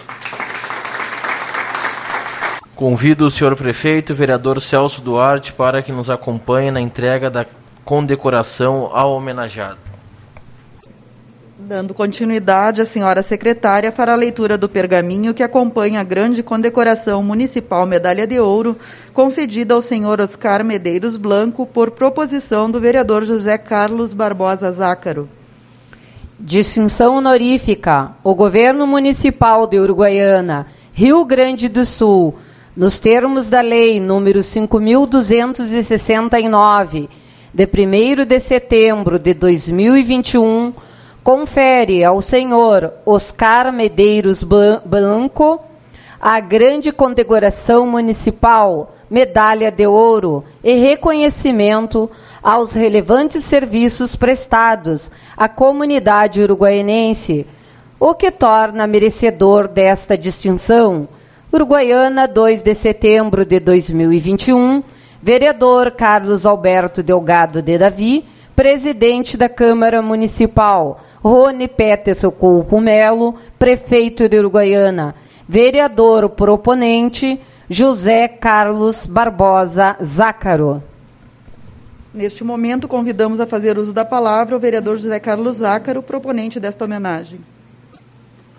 Convido o senhor prefeito, vereador Celso Duarte, para que nos acompanhe na entrega da condecoração ao homenageado. Dando continuidade, a senhora secretária fará a leitura do pergaminho que acompanha a grande condecoração municipal Medalha de Ouro, concedida ao senhor Oscar Medeiros Blanco, por proposição do vereador José Carlos Barbosa Zácaro. Distinção honorífica: o Governo Municipal de Uruguaiana, Rio Grande do Sul, nos termos da Lei número 5.269, de 1º de setembro de 2021, confere ao senhor Oscar Medeiros Blanco a grande condecoração municipal, Medalha de Ouro, e reconhecimento aos relevantes serviços prestados à comunidade uruguaianense, o que torna merecedor desta distinção. Uruguaiana, 2 de setembro de 2021, vereador Carlos Alberto Delgado de Davi, presidente da Câmara Municipal, Rony Peterson Coupo Melo, prefeito de Uruguaiana, vereador proponente, José Carlos Barbosa Zácaro. Neste momento, convidamos a fazer uso da palavra o vereador José Carlos Zácaro, proponente desta homenagem.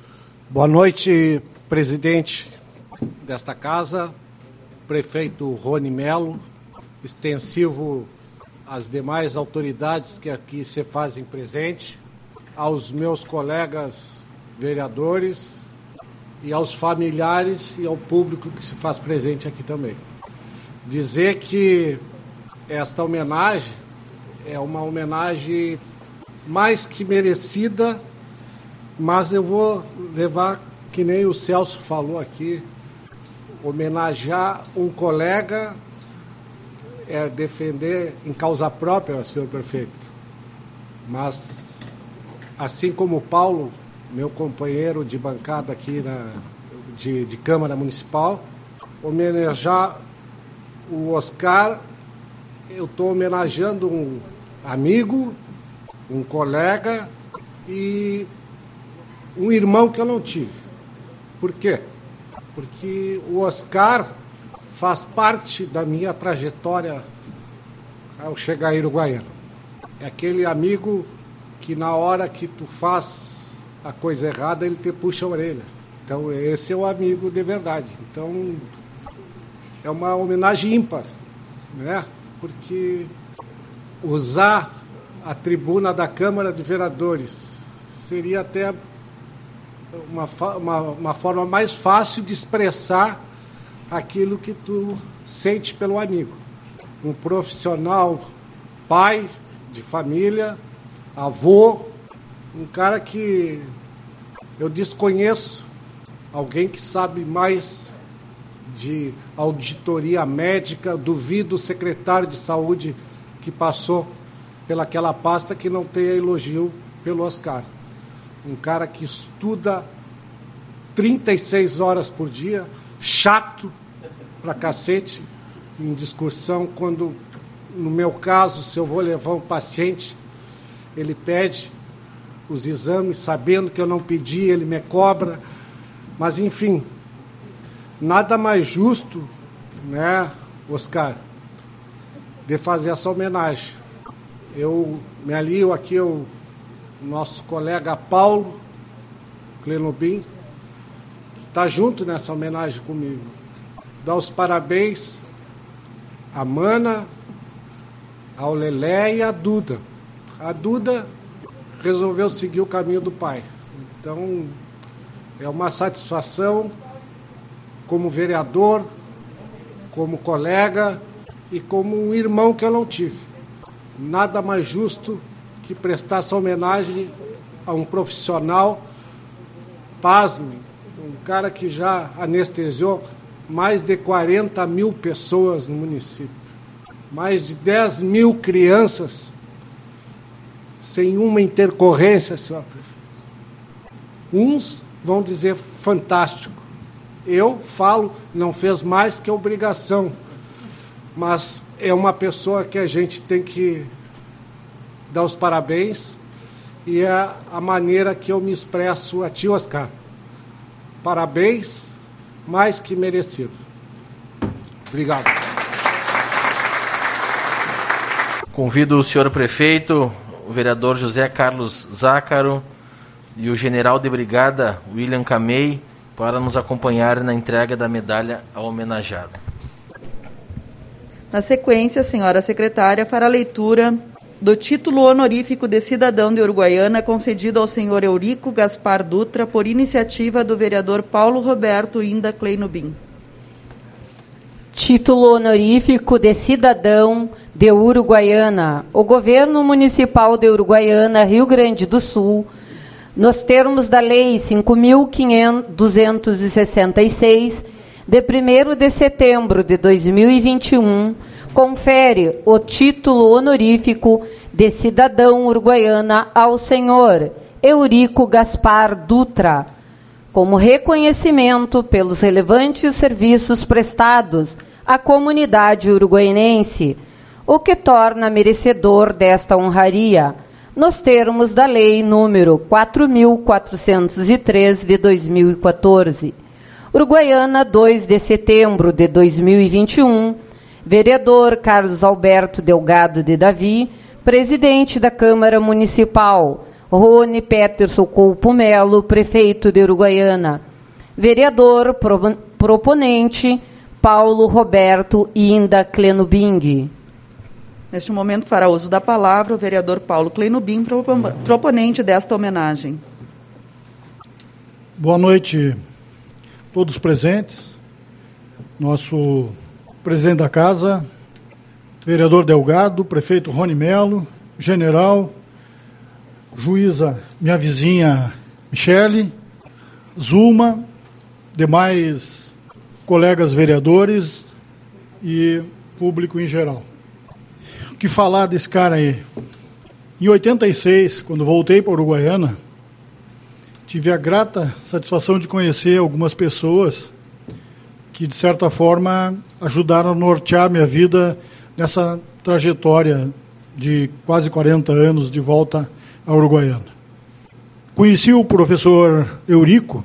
Boa noite, presidente desta casa, prefeito Rony Melo, extensivo às demais autoridades que aqui se fazem presente, aos meus colegas vereadores e aos familiares e ao público que se faz presente aqui também. Dizer que esta homenagem é uma homenagem mais que merecida, mas eu vou levar, que nem o Celso falou aqui, homenagear um colega é defender em causa própria, senhor prefeito. Mas, assim como o Paulo, meu companheiro de bancada aqui de Câmara Municipal, homenagear o Oscar, eu estou homenageando um amigo, um colega e um irmão que eu não tive. Por quê? Porque o Oscar faz parte da minha trajetória ao chegar em Uruguaiana. É aquele amigo que na hora que tu faz a coisa errada, ele te puxa a orelha. Então, esse é o amigo de verdade. Então, é uma homenagem ímpar, né? Porque usar a tribuna da Câmara de Vereadores seria até uma forma mais fácil de expressar aquilo que tu sente pelo amigo. Um profissional, pai de família, avô, um cara que eu desconheço, alguém que sabe mais de auditoria médica, duvido o secretário de saúde que passou pelaquela pasta que não tenha elogio pelo Oscar. Um cara que estuda 36 horas por dia, chato pra cacete, em discussão, quando, no meu caso, se eu vou levar um paciente, ele pede os exames, sabendo que eu não pedi, ele me cobra, mas enfim, nada mais justo, né, Oscar, de fazer essa homenagem. Eu me alio aqui ao nosso colega Paulo Clenobim, que está junto nessa homenagem comigo. Dar os parabéns à Mana, ao Lelé e à Duda. A Duda resolveu seguir o caminho do pai. Então, é uma satisfação como vereador, como colega e como um irmão que eu não tive. Nada mais justo que prestar essa homenagem a um profissional, pasme, um cara que já anestesiou mais de 40 mil pessoas no município, mais de 10 mil crianças sem uma intercorrência, senhor prefeito. Uns vão dizer fantástico. Eu falo, não fez mais que obrigação, mas é uma pessoa que a gente tem que dar os parabéns e é a maneira que eu me expresso a ti, Oscar. Parabéns, mais que merecido. Obrigado. Convido o senhor prefeito, o vereador José Carlos Zácaro e o general de brigada William Camei para nos acompanhar na entrega da medalha ao homenageado. Na sequência, a senhora secretária fará a leitura do título honorífico de cidadão de Uruguaiana concedido ao senhor Eurico Gaspar Dutra por iniciativa do vereador Paulo Roberto Inda Clenobim. Título honorífico de cidadão de Uruguaiana. O Governo Municipal de Uruguaiana, Rio Grande do Sul, nos termos da Lei 5.266, de 1º de setembro de 2021, confere o título honorífico de cidadão uruguaiana ao senhor Eurico Gaspar Dutra, como reconhecimento pelos relevantes serviços prestados à comunidade uruguaiense, o que torna merecedor desta honraria, nos termos da Lei número 4.403 de 2014. Uruguaiana, 2 de setembro de 2021, vereador Carlos Alberto Delgado de Davi, presidente da Câmara Municipal, Rony Peterson Coupo Melo, prefeito de Uruguaiana. Vereador proponente, Paulo Roberto Inda Clenubing. Neste momento, fará uso da palavra o vereador Paulo Clenubing, proponente desta homenagem. Boa noite a todos presentes. Nosso presidente da casa, vereador Delgado, prefeito Rony Melo, general, juíza, minha vizinha Michele, Zulma, demais colegas vereadores e público em geral. O que falar desse cara aí? Em 86, quando voltei para Uruguaiana, tive a grata satisfação de conhecer algumas pessoas que, de certa forma, ajudaram a nortear minha vida nessa trajetória de quase 40 anos de volta à Uruguaiana. Conheci o professor Eurico,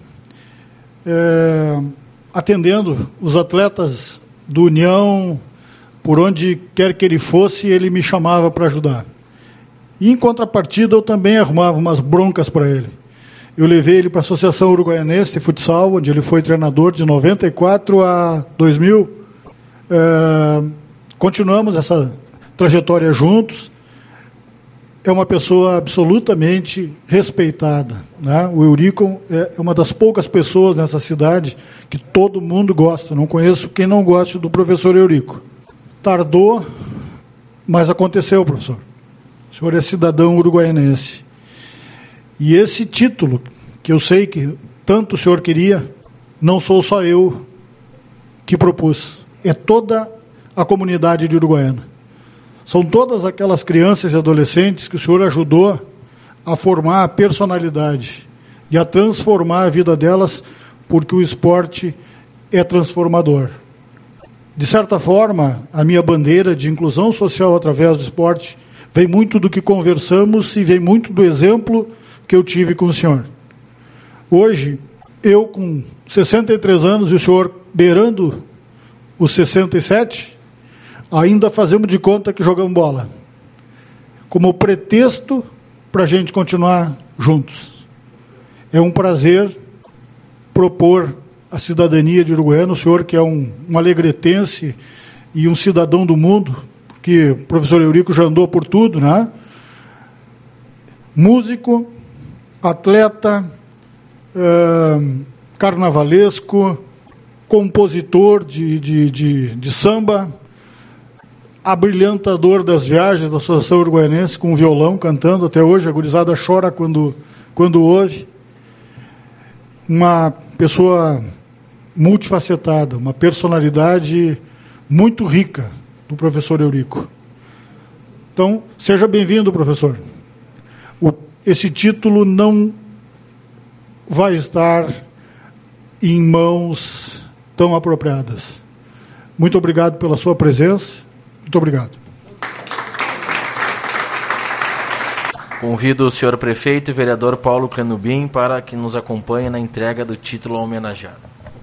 atendendo os atletas do União, por onde quer que ele fosse, ele me chamava para ajudar. E, em contrapartida, eu também arrumava umas broncas para ele. Eu levei ele para a Associação Uruguaianense de Futsal, onde ele foi treinador de 94 a 2000. Continuamos essa trajetória juntos. É uma pessoa absolutamente respeitada, né? O Eurico é uma das poucas pessoas nessa cidade que todo mundo gosta. Não conheço quem não goste do professor Eurico. Tardou, mas aconteceu, professor. O senhor é cidadão uruguaianense. E esse título, que eu sei que tanto o senhor queria, não sou só eu que propus. É toda a comunidade de Uruguaiana. São todas aquelas crianças e adolescentes que o senhor ajudou a formar a personalidade e a transformar a vida delas, porque o esporte é transformador. De certa forma, a minha bandeira de inclusão social através do esporte vem muito do que conversamos e vem muito do exemplo que eu tive com o senhor. Hoje, eu com 63 anos e o senhor beirando os 67, ainda fazemos de conta que jogamos bola, como pretexto para a gente continuar juntos. É um prazer propor a cidadania de Uruguaiana, o senhor que é um alegretense e um cidadão do mundo, porque o professor Eurico já andou por tudo, né? Músico, atleta, carnavalesco, compositor de samba, abrilhantador das viagens da Associação Uruguaianense com violão, cantando até hoje. A gurizada chora quando ouve. Uma pessoa multifacetada, uma personalidade muito rica do professor Eurico. Então, seja bem-vindo, professor. Esse título não vai estar em mãos tão apropriadas. Muito obrigado pela sua presença. Muito obrigado. Convido o senhor prefeito e vereador Paulo Clenubing para que nos acompanhe na entrega do título ao homenageado.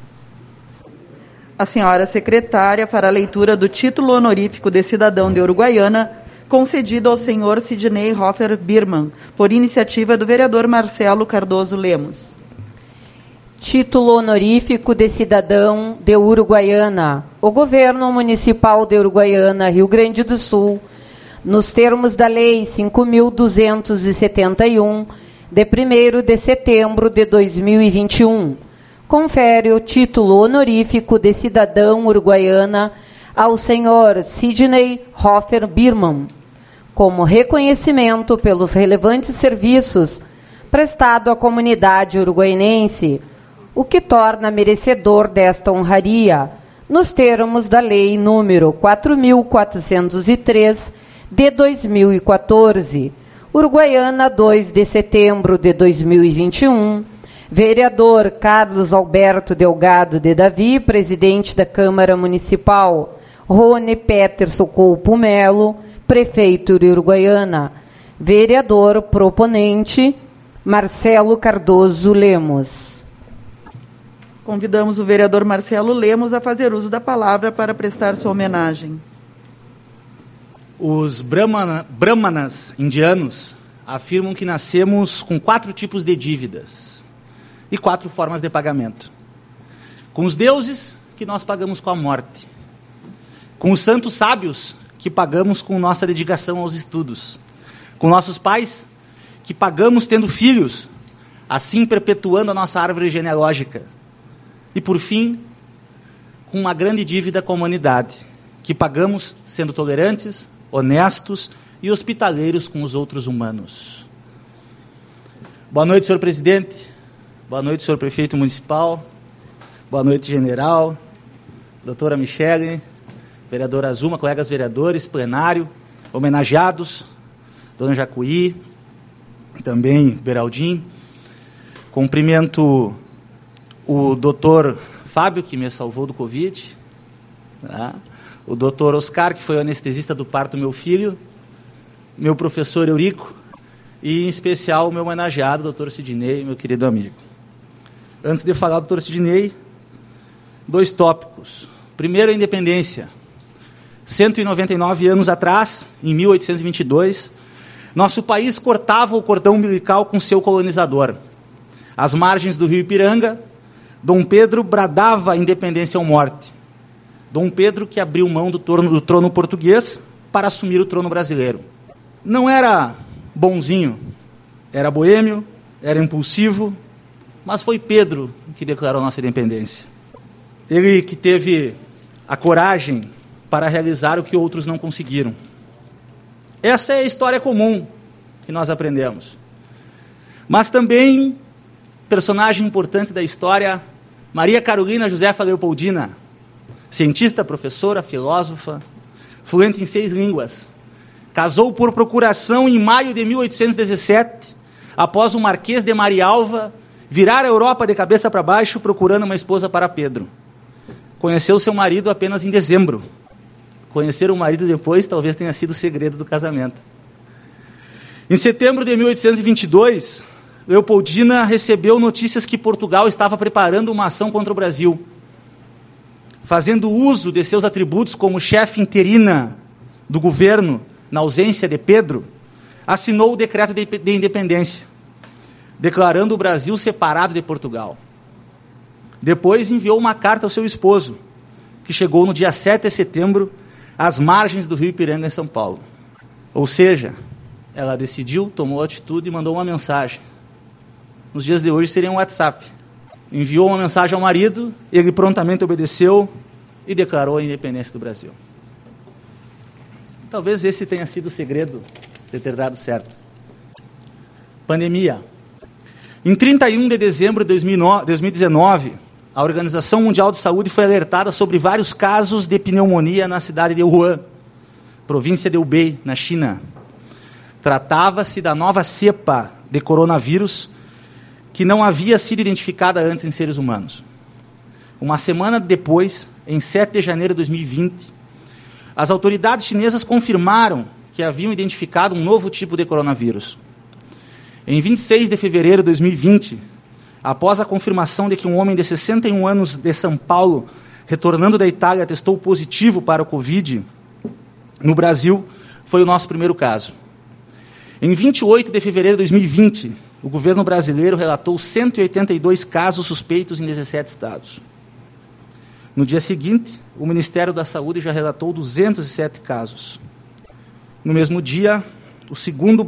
A senhora secretária fará a leitura do título honorífico de cidadão de Uruguaiana, concedido ao senhor Sidney Hofer Birman, por iniciativa do vereador Marcelo Cardoso Lemos. Título honorífico de cidadão de Uruguaiana. O Governo Municipal de Uruguaiana, Rio Grande do Sul, nos termos da Lei 5.271, de 1º de setembro de 2021, confere o título honorífico de cidadão uruguaiana ao senhor Sidney Hofer Birman, como reconhecimento pelos relevantes serviços prestados à comunidade uruguaianense, o que torna merecedor desta honraria, nos termos da Lei número 4.403, de 2014, Uruguaiana, 2 de setembro de 2021, vereador Carlos Alberto Delgado de Davi, presidente da Câmara Municipal, Rony Peterson Coupo Melo, prefeito de Uruguaiana, vereador proponente, Marcelo Cardoso Lemos. Convidamos o vereador Marcelo Lemos a fazer uso da palavra para prestar sua homenagem. Os brahmanas indianos afirmam que nascemos com 4 tipos de dívidas e 4 formas de pagamento. Com os deuses, que nós pagamos com a morte. Com os santos sábios, que pagamos com nossa dedicação aos estudos. Com nossos pais, que pagamos tendo filhos, assim perpetuando a nossa árvore genealógica. E por fim, com uma grande dívida com a humanidade, que pagamos sendo tolerantes, honestos e hospitaleiros com os outros humanos. Boa noite, senhor presidente. Boa noite, senhor prefeito municipal. Boa noite, general. Doutora Michele, vereadora Azuma, colegas vereadores, plenário, homenageados, dona Jacuí, também Beraldim. Cumprimento o doutor Fábio, que me salvou do Covid, tá? O doutor Oscar, que foi o anestesista do parto do meu filho, meu professor Eurico, e em especial o meu homenageado, doutor Sidney, meu querido amigo. Antes de falar do doutor Sidney, 2 tópicos. Primeiro, a independência. 199 anos atrás, em 1822, nosso país cortava o cordão umbilical com seu colonizador. Às margens do rio Ipiranga, Dom Pedro bradava a independência ou morte. Dom Pedro que abriu mão do trono português para assumir o trono brasileiro. Não era bonzinho, era boêmio, era impulsivo, mas foi Pedro que declarou nossa independência. Ele que teve a coragem para realizar o que outros não conseguiram. Essa é a história comum que nós aprendemos. Mas também, personagem importante da história, Maria Carolina Josefa Leopoldina, cientista, professora, filósofa, fluente em 6 línguas. Casou por procuração em maio de 1817, após o Marquês de Marialva virar a Europa de cabeça para baixo procurando uma esposa para Pedro. Conheceu seu marido apenas em dezembro. Conhecer o marido depois talvez tenha sido o segredo do casamento. Em setembro de 1822, Leopoldina recebeu notícias que Portugal estava preparando uma ação contra o Brasil. Fazendo uso de seus atributos como chefe interina do governo, na ausência de Pedro, assinou o decreto de independência, declarando o Brasil separado de Portugal. Depois enviou uma carta ao seu esposo, que chegou no dia 7 de setembro, às margens do rio Ipiranga, em São Paulo. Ou seja, ela decidiu, tomou atitude e mandou uma mensagem. Nos dias de hoje seria um WhatsApp. Enviou uma mensagem ao marido, ele prontamente obedeceu e declarou a independência do Brasil. Talvez esse tenha sido o segredo de ter dado certo. Pandemia. Em 31 de dezembro de 2019, a Organização Mundial de Saúde foi alertada sobre vários casos de pneumonia na cidade de Wuhan, província de Hubei, na China. Tratava-se da nova cepa de coronavírus que não havia sido identificada antes em seres humanos. Uma semana depois, em 7 de janeiro de 2020, as autoridades chinesas confirmaram que haviam identificado um novo tipo de coronavírus. Em 26 de fevereiro de 2020, após a confirmação de que um homem de 61 anos de São Paulo, retornando da Itália, testou positivo para o Covid, no Brasil, foi o nosso primeiro caso. Em 28 de fevereiro de 2020, o governo brasileiro relatou 182 casos suspeitos em 17 estados. No dia seguinte, o Ministério da Saúde já relatou 207 casos. No mesmo dia, o segundo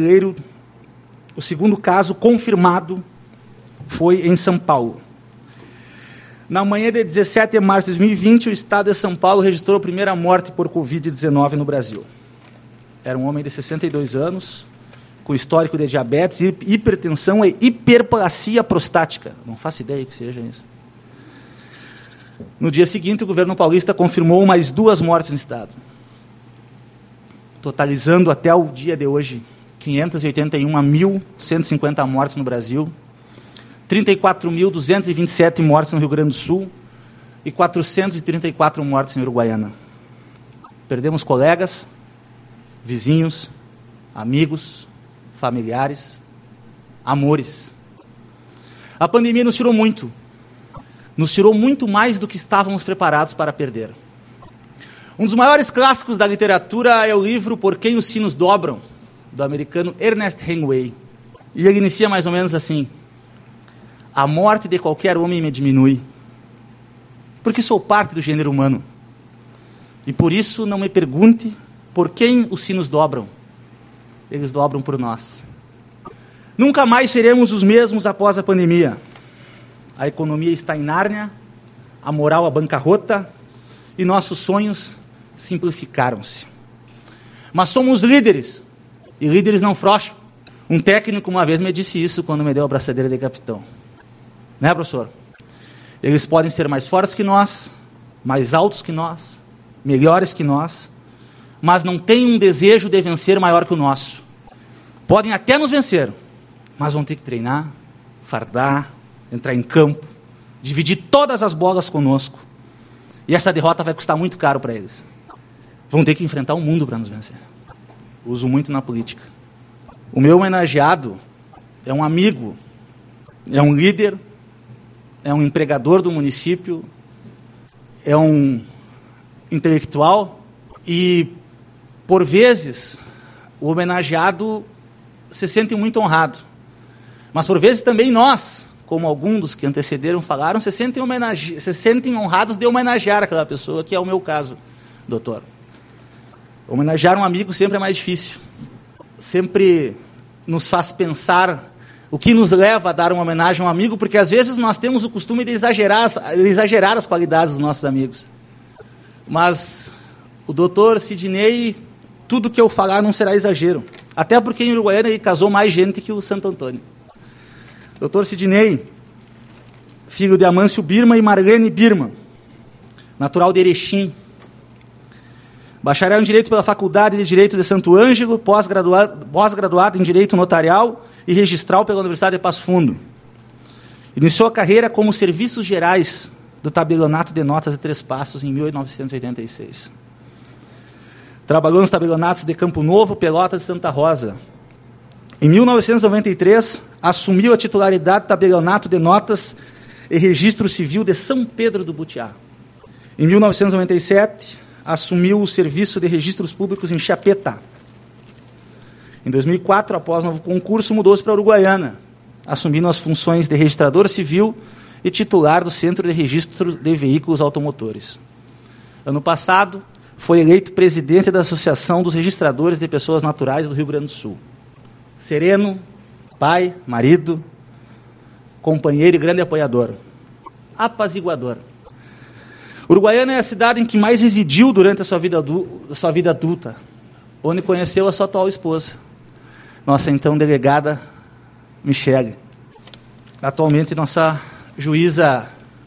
caso confirmado foi em São Paulo. Na manhã de 17 de março de 2020, o estado de São Paulo registrou a primeira morte por Covid-19 no Brasil. Era um homem de 62 anos, com histórico de diabetes, hipertensão e hiperplasia prostática. Não faço ideia que seja isso. No dia seguinte, o governo paulista confirmou mais 2 mortes no estado, totalizando até o dia de hoje 581.150 mortes no Brasil, 34.227 mortes no Rio Grande do Sul e 434 mortes em Uruguaiana. Perdemos colegas, vizinhos, amigos, familiares, amores. A pandemia nos tirou muito. Nos tirou muito mais do que estávamos preparados para perder. Um dos maiores clássicos da literatura é o livro Por Quem os Sinos Dobram, do americano Ernest Hemingway. E ele inicia mais ou menos assim: a morte de qualquer homem me diminui, porque sou parte do gênero humano. E por isso não me pergunte por quem os sinos dobram. Eles dobram por nós. Nunca mais seremos os mesmos após a pandemia. A economia está em Nárnia, a moral à bancarrota, e nossos sonhos simplificaram-se. Mas somos líderes, e líderes não frouxam. Um técnico uma vez me disse isso quando me deu a braçadeira de capitão. Né, professor? Eles podem ser mais fortes que nós, mais altos que nós, melhores que nós, mas não têm um desejo de vencer maior que o nosso. Podem até nos vencer, mas vão ter que treinar, fardar, entrar em campo, dividir todas as bolas conosco. E essa derrota vai custar muito caro para eles. Vão ter que enfrentar o mundo para nos vencer. Uso muito na política. O meu homenageado é um amigo, é um líder, é um empregador do município, é um intelectual e, por vezes, o homenageado se sente muito honrado. Mas, por vezes, também nós, como alguns dos que antecederam falaram, se sentem honrados de homenagear aquela pessoa, que é o meu caso, doutor. Homenagear um amigo sempre é mais difícil. Sempre nos faz pensar o que nos leva a dar uma homenagem a um amigo, porque às vezes nós temos o costume de exagerar as qualidades dos nossos amigos. Mas o doutor Sidney, tudo que eu falar não será exagero. Até porque em Uruguaiana ele casou mais gente que o Santo Antônio. Doutor Sidney, filho de Amâncio Birman e Marlene Birman, natural de Erechim. Bacharel em Direito pela Faculdade de Direito de Santo Ângelo, pós-graduado em Direito Notarial e registral pela Universidade de Passo Fundo. Iniciou a carreira como Serviços Gerais do Tabelionato de Notas de Três Passos em 1986. Trabalhou nos tabelionatos de Campo Novo, Pelotas e Santa Rosa. Em 1993, assumiu a titularidade do Tabelionato de Notas e Registro Civil de São Pedro do Butiá. Em 1997, assumiu o Serviço de Registros Públicos em Chapeta. Em 2004, após novo concurso, mudou-se para Uruguaiana, assumindo as funções de registrador civil e titular do Centro de Registro de Veículos Automotores. Ano passado, foi eleito presidente da Associação dos Registradores de Pessoas Naturais do Rio Grande do Sul. Sereno, pai, marido, companheiro e grande apoiador. Apaziguador. Uruguaiana é a cidade em que mais residiu durante a sua vida adulta, onde conheceu a sua atual esposa, nossa então delegada Michele, atualmente nossa juíza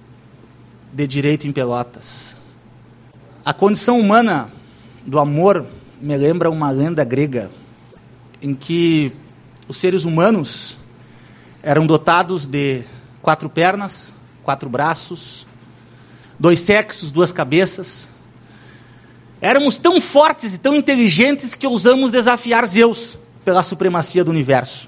de direito em Pelotas. A condição humana do amor me lembra uma lenda grega, em que os seres humanos eram dotados de 4 pernas, 4 braços, 2 sexos, 2 cabeças. Éramos tão fortes e tão inteligentes que ousamos desafiar Zeus pela supremacia do universo.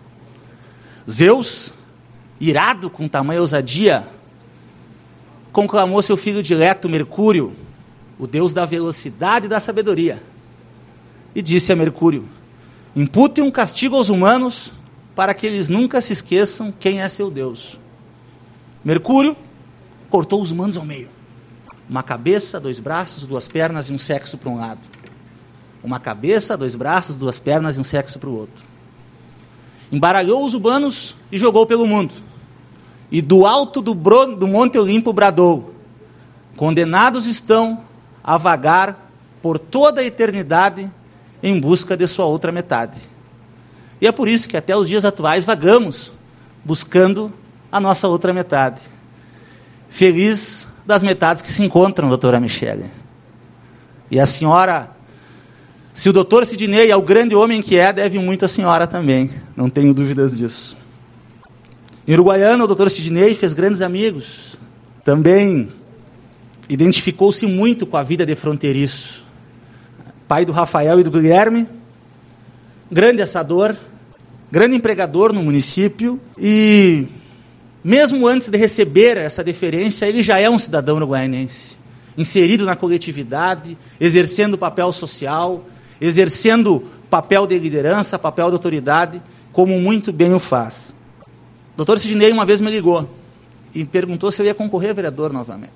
Zeus, irado com tamanha ousadia, conclamou seu filho dileto, Mercúrio, o deus da velocidade e da sabedoria, e disse a Mercúrio: impute um castigo aos humanos para que eles nunca se esqueçam quem é seu Deus. Mercúrio cortou os humanos ao meio. Uma cabeça, 2 braços, 2 pernas e um sexo para um lado. Uma cabeça, 2 braços, 2 pernas e um sexo para o outro. Embaralhou os humanos e jogou pelo mundo. E do alto do Monte Olimpo bradou: condenados estão a vagar por toda a eternidade em busca de sua outra metade. E é por isso que até os dias atuais vagamos, buscando a nossa outra metade. Feliz das metades que se encontram, doutora Michele. E a senhora, se o doutor Sidney é o grande homem que é, deve muito à senhora também, não tenho dúvidas disso. Em Uruguaiana, o doutor Sidney fez grandes amigos, também identificou-se muito com a vida de fronteiriço. Pai do Rafael e do Guilherme, grande assador, grande empregador no município, e mesmo antes de receber essa deferência, ele já é um cidadão uruguaianense, inserido na coletividade, exercendo papel social, exercendo papel de liderança, papel de autoridade, como muito bem o faz. O doutor Sidney uma vez me ligou e perguntou se eu ia concorrer a vereador novamente.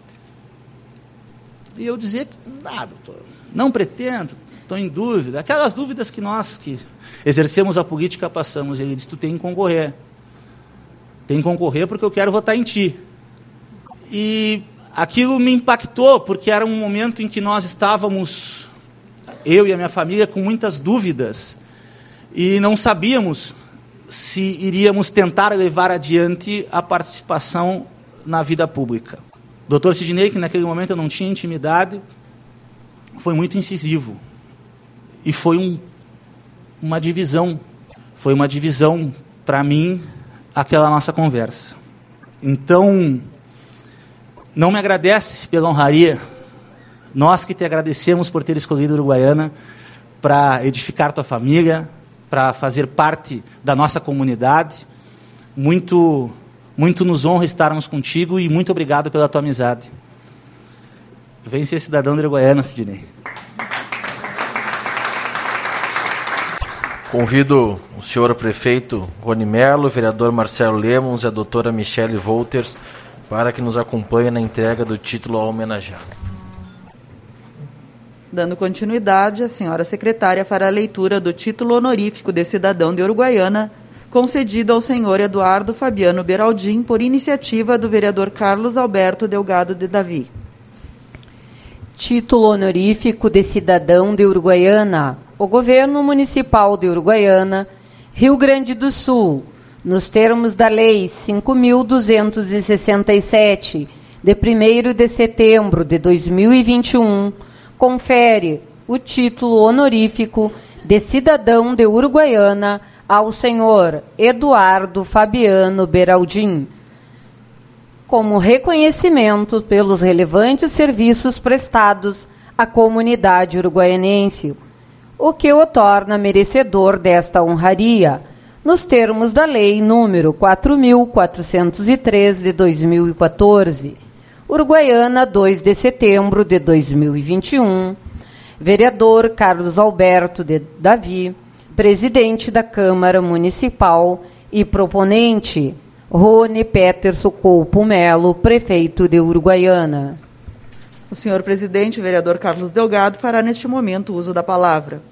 E eu dizia que, doutor, não pretendo, estou em dúvida. Aquelas dúvidas que nós que exercemos a política passamos. Ele disse, tu tem que concorrer. Tem que concorrer porque eu quero votar em ti. E aquilo me impactou, porque era um momento em que nós estávamos, eu e a minha família, com muitas dúvidas. E não sabíamos se iríamos tentar levar adiante a participação na vida pública. O doutor Sidney, que naquele momento eu não tinha intimidade, foi muito incisivo. E foi uma divisão. Foi uma divisão, para mim, aquela nossa conversa. Então, não me agradece pela honraria. Nós que te agradecemos por ter escolhido Uruguaiana para edificar tua família, para fazer parte da nossa comunidade. Muito nos honra estarmos contigo e muito obrigado pela tua amizade. Vem ser cidadão de Uruguaiana, Sidney. Convido o senhor prefeito Rony Mello, o vereador Marcelo Lemos e a doutora Michele Wolters para que nos acompanhem na entrega do título ao homenageado. Dando continuidade, a senhora secretária fará a leitura do título honorífico de cidadão de Uruguaiana, concedido ao senhor Eduardo Fabiano Beraldin, por iniciativa do vereador Carlos Alberto Delgado de Davi. Título honorífico de cidadão de Uruguaiana. O Governo Municipal de Uruguaiana, Rio Grande do Sul, nos termos da Lei 5.267, de 1º de setembro de 2021, confere o título honorífico de cidadão de Uruguaiana ao senhor Eduardo Fabiano Beraldin, como reconhecimento pelos relevantes serviços prestados à comunidade uruguaianense, o que o torna merecedor desta honraria, nos termos da Lei número 4.403 de 2014, Uruguaiana, 2 de setembro de 2021, vereador Carlos Alberto de Davi, presidente da Câmara Municipal e proponente Rony Peterson Coupo Melo, prefeito de Uruguaiana. O senhor presidente, vereador Carlos Delgado, fará neste momento uso da palavra.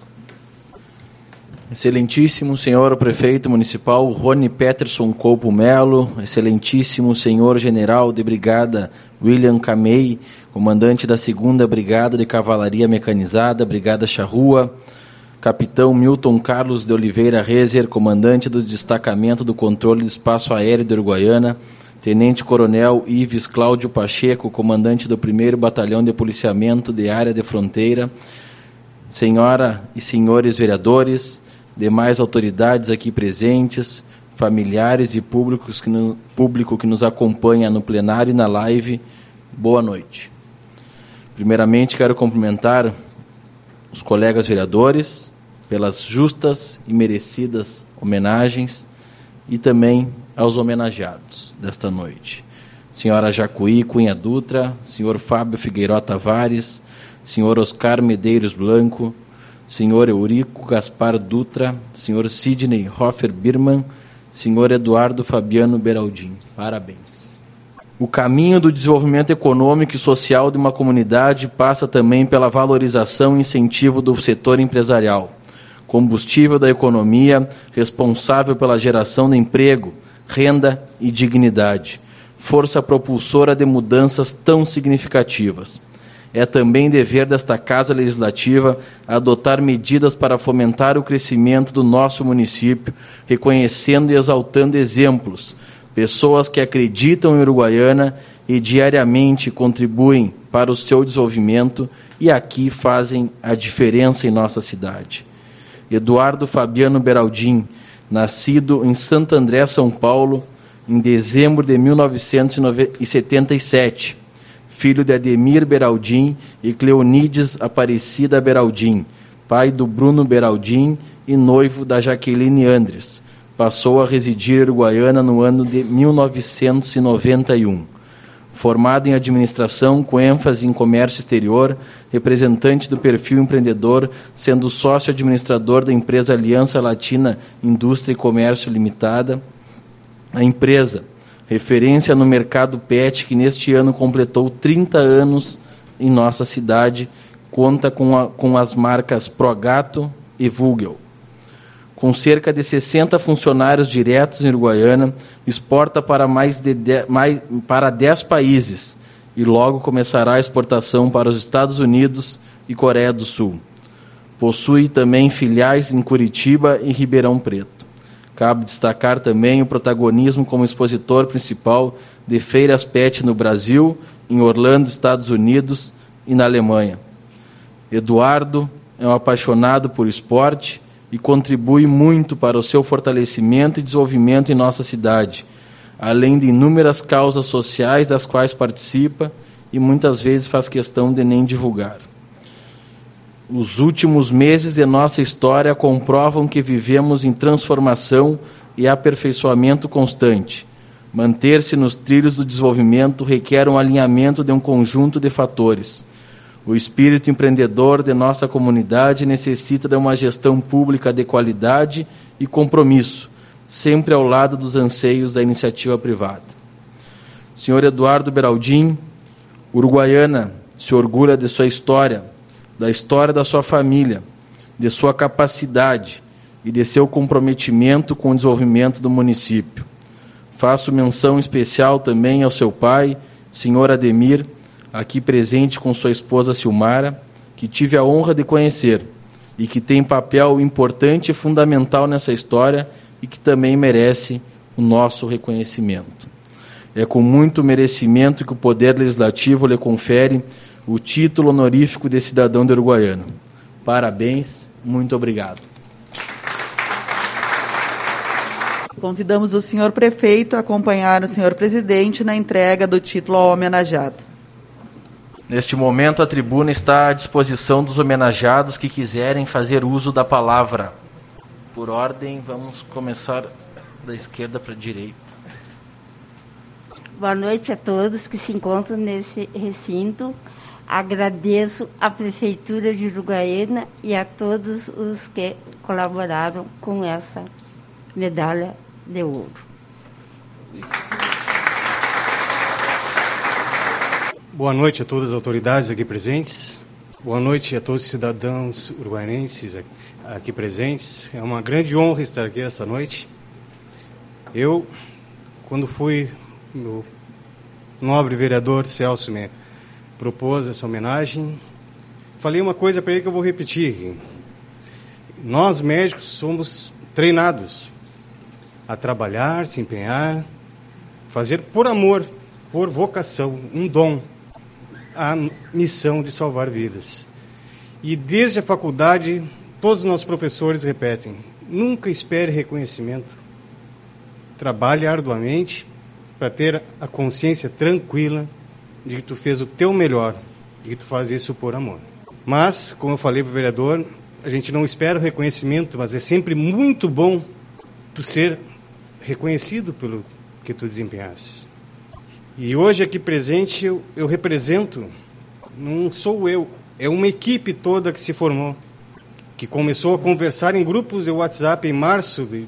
Excelentíssimo senhor prefeito municipal Rony Peterson Coupo Melo, excelentíssimo senhor general de brigada William Camei, comandante da 2ª Brigada de Cavalaria Mecanizada, Brigada Charrua, capitão Milton Carlos de Oliveira Rezer, comandante do destacamento do controle do espaço aéreo de Uruguaiana, tenente coronel Ives Cláudio Pacheco, comandante do 1º Batalhão de Policiamento de Área de Fronteira, senhora e senhores vereadores, demais autoridades aqui presentes, familiares e público que nos acompanha no plenário e na live, boa noite. Primeiramente, quero cumprimentar os colegas vereadores pelas justas e merecidas homenagens e também aos homenageados desta noite. Senhora Jacuí Cunha Dutra, senhor Fábio Figueiró Tavares, senhor Oscar Medeiros Blanco, senhor Eurico Gaspar Dutra, senhor Sidney Hofer Birman, senhor Eduardo Fabiano Beraldin. Parabéns. O caminho do desenvolvimento econômico e social de uma comunidade passa também pela valorização e incentivo do setor empresarial, combustível da economia, responsável pela geração de emprego, renda e dignidade, força propulsora de mudanças tão significativas. É também dever desta Casa Legislativa adotar medidas para fomentar o crescimento do nosso município, reconhecendo e exaltando exemplos, pessoas que acreditam em Uruguaiana e diariamente contribuem para o seu desenvolvimento e aqui fazem a diferença em nossa cidade. Eduardo Fabiano Beraldin, nascido em Santo André, São Paulo, em dezembro de 1977, filho de Ademir Beraldin e Cleonides Aparecida Beraldin, pai do Bruno Beraldin e noivo da Jaqueline Andres. Passou a residir em Uruguaiana no ano de 1991. formado em administração com ênfase em comércio exterior, representante do perfil empreendedor, sendo sócio administrador da empresa Aliança Latina Indústria e Comércio Limitada. A empresa, referência no mercado PET, que neste ano completou 30 anos em nossa cidade, conta com as marcas Progato e Vogel. Com cerca de 60 funcionários diretos em Uruguaiana, exporta para para 10 países e logo começará a exportação para os Estados Unidos e Coreia do Sul. Possui também filiais em Curitiba e Ribeirão Preto. Cabe destacar também o protagonismo como expositor principal de feiras PET no Brasil, em Orlando, Estados Unidos e na Alemanha. Eduardo é um apaixonado por esporte e contribui muito para o seu fortalecimento e desenvolvimento em nossa cidade, além de inúmeras causas sociais das quais participa e muitas vezes faz questão de nem divulgar. Os últimos meses de nossa história comprovam que vivemos em transformação e aperfeiçoamento constante. Manter-se nos trilhos do desenvolvimento requer um alinhamento de um conjunto de fatores. O espírito empreendedor de nossa comunidade necessita de uma gestão pública de qualidade e compromisso, sempre ao lado dos anseios da iniciativa privada. Senhor Eduardo Beraldin, Uruguaiana se orgulha de sua história, da história da sua família, de sua capacidade e de seu comprometimento com o desenvolvimento do município. Faço menção especial também ao seu pai, senhor Ademir, aqui presente com sua esposa Silmara, que tive a honra de conhecer e que tem papel importante e fundamental nessa história e que também merece o nosso reconhecimento. É com muito merecimento que o Poder Legislativo lhe confere o título honorífico de cidadão de Uruguaiana. Parabéns, muito obrigado. Convidamos o senhor prefeito a acompanhar o senhor presidente na entrega do título ao homenageado. Neste momento, a tribuna está à disposição dos homenageados que quiserem fazer uso da palavra. Por ordem, vamos começar da esquerda para a direita. Boa noite a todos que se encontram nesse recinto. Agradeço à Prefeitura de Uruguaiana e a todos os que colaboraram com essa medalha de ouro. Boa noite a todas as autoridades aqui presentes. Boa noite a todos os cidadãos uruguaianenses aqui presentes. É uma grande honra estar aqui essa noite. Eu, quando fui, o nobre vereador Celso me propôs essa homenagem, falei uma coisa para ele que eu vou repetir. Nós, médicos, somos treinados a trabalhar, se empenhar, fazer por amor, por vocação, um dom, a missão de salvar vidas. E desde a faculdade, todos os nossos professores repetem, nunca espere reconhecimento. Trabalhe arduamente para ter a consciência tranquila de que tu fez o teu melhor, de que tu faz isso por amor. Mas, como eu falei para o vereador, a gente não espera o reconhecimento, mas é sempre muito bom tu ser reconhecido pelo que tu desempenhaste. E hoje aqui presente eu represento, não sou eu, é uma equipe toda que se formou, que começou a conversar em grupos de WhatsApp em março de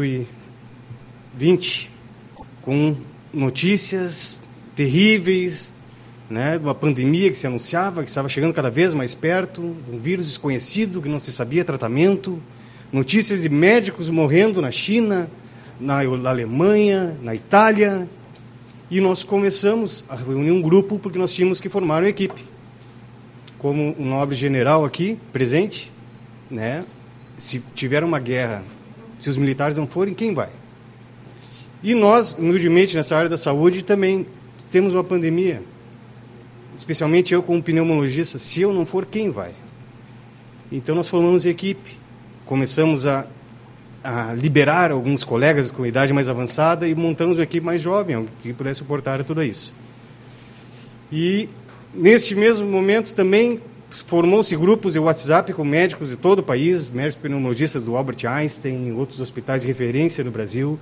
2020, com notícias terríveis, né, de uma pandemia que se anunciava, que estava chegando cada vez mais perto, um vírus desconhecido que não se sabia tratamento, notícias de médicos morrendo na China, na Alemanha, na Itália. E nós começamos a reunir um grupo porque nós tínhamos que formar uma equipe. Como o nobre general aqui, presente, né? Se tiver uma guerra, se os militares não forem, quem vai? E nós, humildemente, nessa área da saúde, também temos uma pandemia. Especialmente eu como pneumologista, se eu não for, quem vai? Então nós formamos a equipe. Começamos a liberar alguns colegas com idade mais avançada e montamos uma equipe mais jovem, que pudesse suportar tudo isso. E, neste mesmo momento, também formou-se grupos de WhatsApp com médicos de todo o país, médicos pneumologistas do Albert Einstein, outros hospitais de referência no Brasil,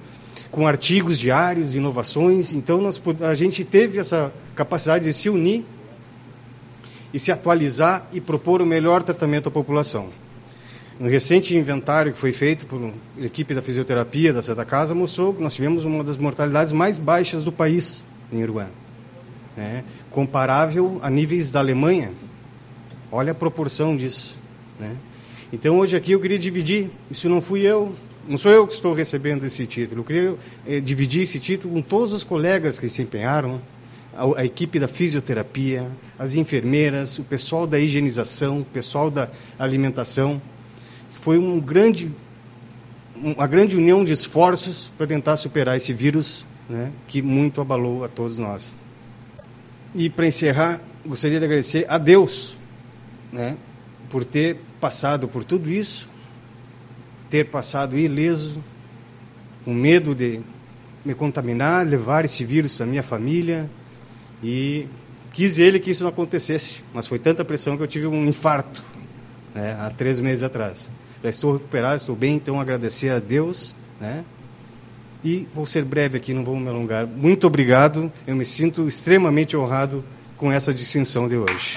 com artigos diários, inovações. Então, a gente teve essa capacidade de se unir e se atualizar e propor o melhor tratamento à população. Um recente inventário que foi feito por equipe da fisioterapia da Santa Casa mostrou que nós tivemos uma das mortalidades mais baixas do país em Uruguaiana, né? Comparável a níveis da Alemanha. Olha a proporção disso, né? Então hoje aqui eu queria dividir, isso não fui eu, não sou eu que estou recebendo esse título, eu queria dividir esse título com todos os colegas que se empenharam, a equipe da fisioterapia, as enfermeiras, o pessoal da higienização, o pessoal da alimentação. Foi uma grande união de esforços para tentar superar esse vírus, né, que muito abalou a todos nós. E para encerrar, gostaria de agradecer a Deus, né, por ter passado por tudo isso, ter passado ileso, com medo de me contaminar, levar esse vírus à minha família, e quis ele que isso não acontecesse, mas foi tanta pressão que eu tive um infarto, né, há 3 meses atrás. Já estou recuperado, estou bem, então agradecer a Deus, né? E vou ser breve aqui, não vou me alongar. Muito obrigado, eu me sinto extremamente honrado com essa distinção de hoje.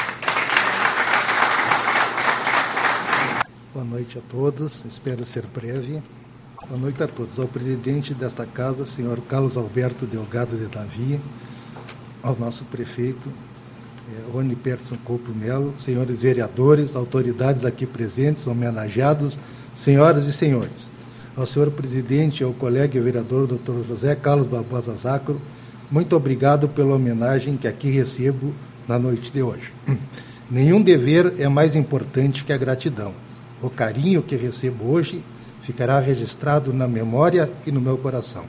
Boa noite a todos, espero ser breve. Boa noite a todos. Ao presidente desta casa, senhor Carlos Alberto Delgado de Davi, ao nosso prefeito, Rony Peterson Couto Melo, senhores vereadores, autoridades aqui presentes, homenageados, senhoras e senhores. Ao senhor presidente e ao colega vereador Dr. José Carlos Barbosa Zacro, muito obrigado pela homenagem que aqui recebo na noite de hoje. Nenhum dever é mais importante que a gratidão. O carinho que recebo hoje ficará registrado na memória e no meu coração.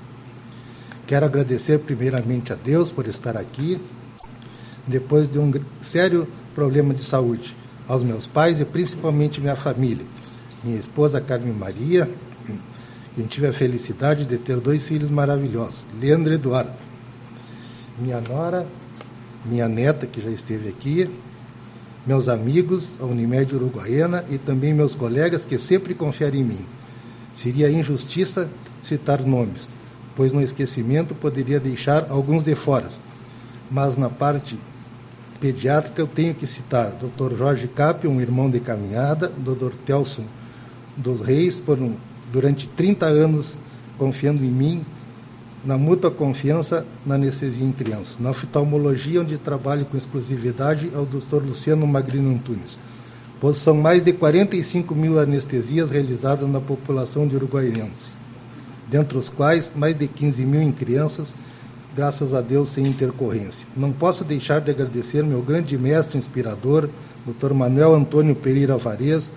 Quero agradecer primeiramente a Deus por estar aqui, depois de um sério problema de saúde, aos meus pais e principalmente minha família. Minha esposa Carmen Maria, quem tive a felicidade de ter 2 filhos maravilhosos, Leandro e Eduardo. Minha nora, minha neta que já esteve aqui, meus amigos, a Unimed Uruguaiana e também meus colegas que sempre confiam em mim. Seria injustiça citar nomes, pois no esquecimento poderia deixar alguns de fora. Mas na parte pediátrica eu tenho que citar Dr. Jorge Capio, um irmão de caminhada, Dr. Telson dos Reis, durante 30 anos confiando em mim, na mútua confiança na anestesia em crianças. Na oftalmologia, onde trabalho com exclusividade, é o Dr. Luciano Magrino Antunes, pois são mais de 45 mil anestesias realizadas na população de uruguaiense, dentre os quais mais de 15 mil em crianças, graças a Deus, sem intercorrência. Não posso deixar de agradecer meu grande mestre inspirador, Dr. Manuel Antônio Pereira Alvarez,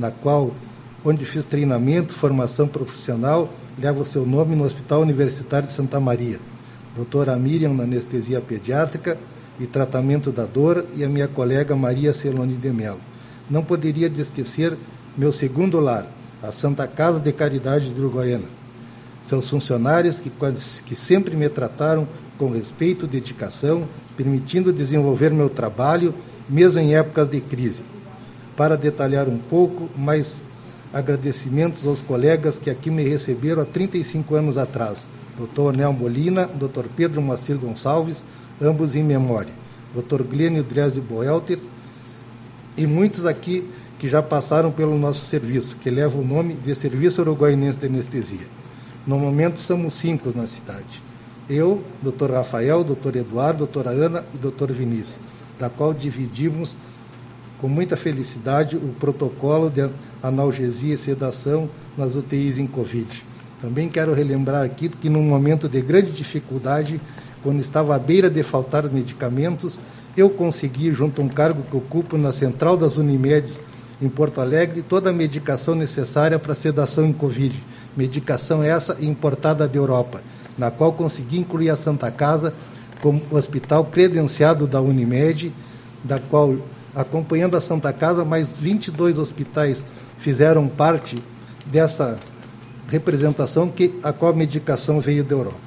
onde fiz treinamento, formação profissional, leva o seu nome no Hospital Universitário de Santa Maria. Doutora Miriam, na anestesia pediátrica e tratamento da dor, e a minha colega Maria Celone de Mello. Não poderia esquecer meu segundo lar, a Santa Casa de Caridade de Uruguaiana. Seus funcionários que sempre me trataram com respeito e dedicação, permitindo desenvolver meu trabalho, mesmo em épocas de crise. Para detalhar um pouco, mais agradecimentos aos colegas que aqui me receberam há 35 anos atrás. Dr. Onel Molina, Dr. Pedro Moacir Gonçalves, ambos em memória. Dr. Glênio Drezio Boelter e muitos aqui que já passaram pelo nosso serviço, que leva o nome de Serviço Uruguaiense de Anestesia. No momento, somos 5 na cidade. Eu, Dr. Rafael, Dr. Eduardo, Dra. Ana e Dr. Vinícius, da qual dividimos com muita felicidade o protocolo de analgesia e sedação nas UTIs em Covid. Também quero relembrar aqui que num momento de grande dificuldade, quando estava à beira de faltar medicamentos, eu consegui, junto a um cargo que ocupo na central das Unimedes, em Porto Alegre, toda a medicação necessária para sedação em Covid. Medicação essa importada da Europa, na qual consegui incluir a Santa Casa como hospital credenciado da Unimed, da qual, acompanhando a Santa Casa, mais 22 hospitais fizeram parte dessa representação, a qual a medicação veio da Europa.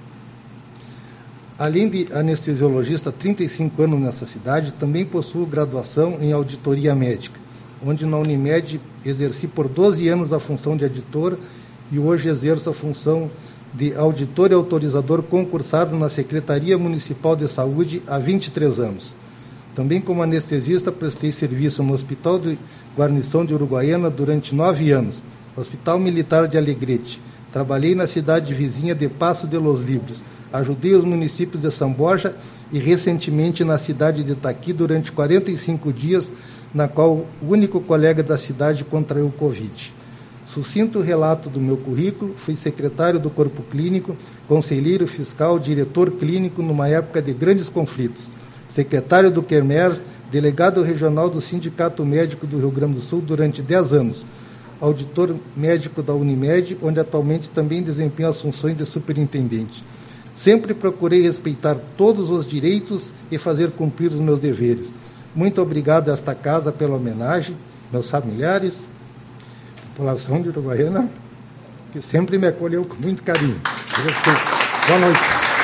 Além de anestesiologista há 35 anos nessa cidade, também possuo graduação em auditoria médica, onde na Unimed exerci por 12 anos a função de auditor e hoje exerço a função de auditor e autorizador concursado na Secretaria Municipal de Saúde há 23 anos. Também como anestesista prestei serviço no Hospital de Guarnição de Uruguaiana durante 9 anos, Hospital Militar de Alegrete. Trabalhei na cidade vizinha de Passo de los Libres. Ajudei os municípios de São Borja e recentemente na cidade de Itaqui durante 45 dias, na qual o único colega da cidade contraiu o Covid. Sucinto relato do meu currículo: fui secretário do Corpo Clínico, conselheiro fiscal, diretor clínico numa época de grandes conflitos, secretário do QERMERS, delegado regional do Sindicato Médico do Rio Grande do Sul durante 10 anos, auditor médico da Unimed, onde atualmente também desempenho as funções de superintendente. Sempre procurei respeitar todos os direitos e fazer cumprir os meus deveres. Muito obrigado a esta casa pela homenagem, meus familiares, população de Uruguaiana, que sempre me acolheu com muito carinho. Boa noite.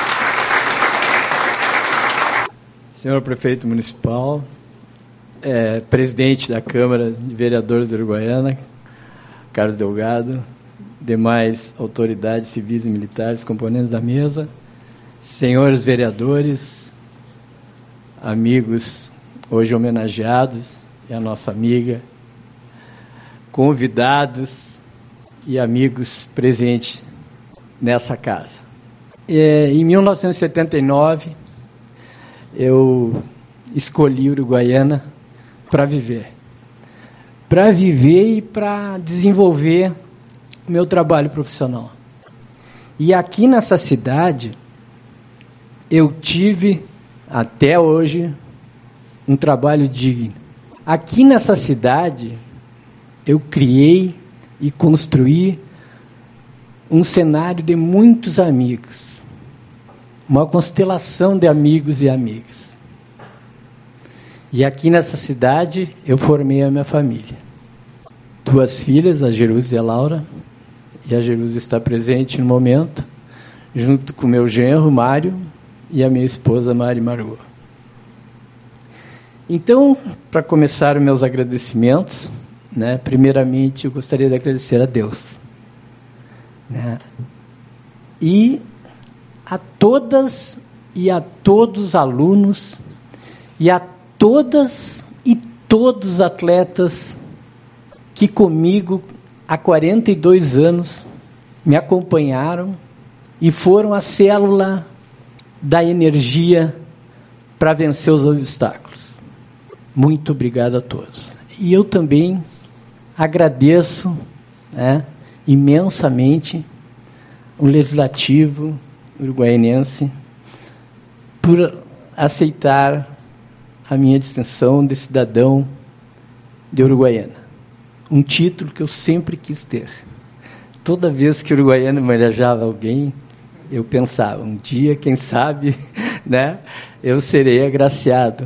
Senhor Prefeito Municipal, Presidente da Câmara de Vereadores de Uruguaiana, Carlos Delgado, demais autoridades civis e militares, componentes da mesa, senhores vereadores, amigos hoje homenageados, e a nossa amiga, convidados e amigos presentes nessa casa. Em 1979, eu escolhi Uruguaiana para viver e para desenvolver o meu trabalho profissional. E aqui nessa cidade, eu tive, até hoje, um trabalho digno. Aqui nessa cidade, eu criei e construí um cenário de muitos amigos, uma constelação de amigos e amigas. E aqui nessa cidade, eu formei a minha família. 2 filhas, a Jerusa e a Laura, e a Jerusa está presente no momento, junto com meu genro, Mário, e a minha esposa, Mari Margot. Então, para começar os meus agradecimentos, primeiramente eu gostaria de agradecer a Deus, e a todas e a todos os alunos e a todas e todos os atletas que comigo há 42 anos me acompanharam e foram a célula da energia para vencer os obstáculos. Muito obrigado a todos. E eu também agradeço imensamente o Legislativo uruguaianense por aceitar a minha distinção de cidadão de Uruguaiana. Um título que eu sempre quis ter. Toda vez que o Uruguaiana homenageava alguém, eu pensava, um dia, quem sabe, eu serei agraciado.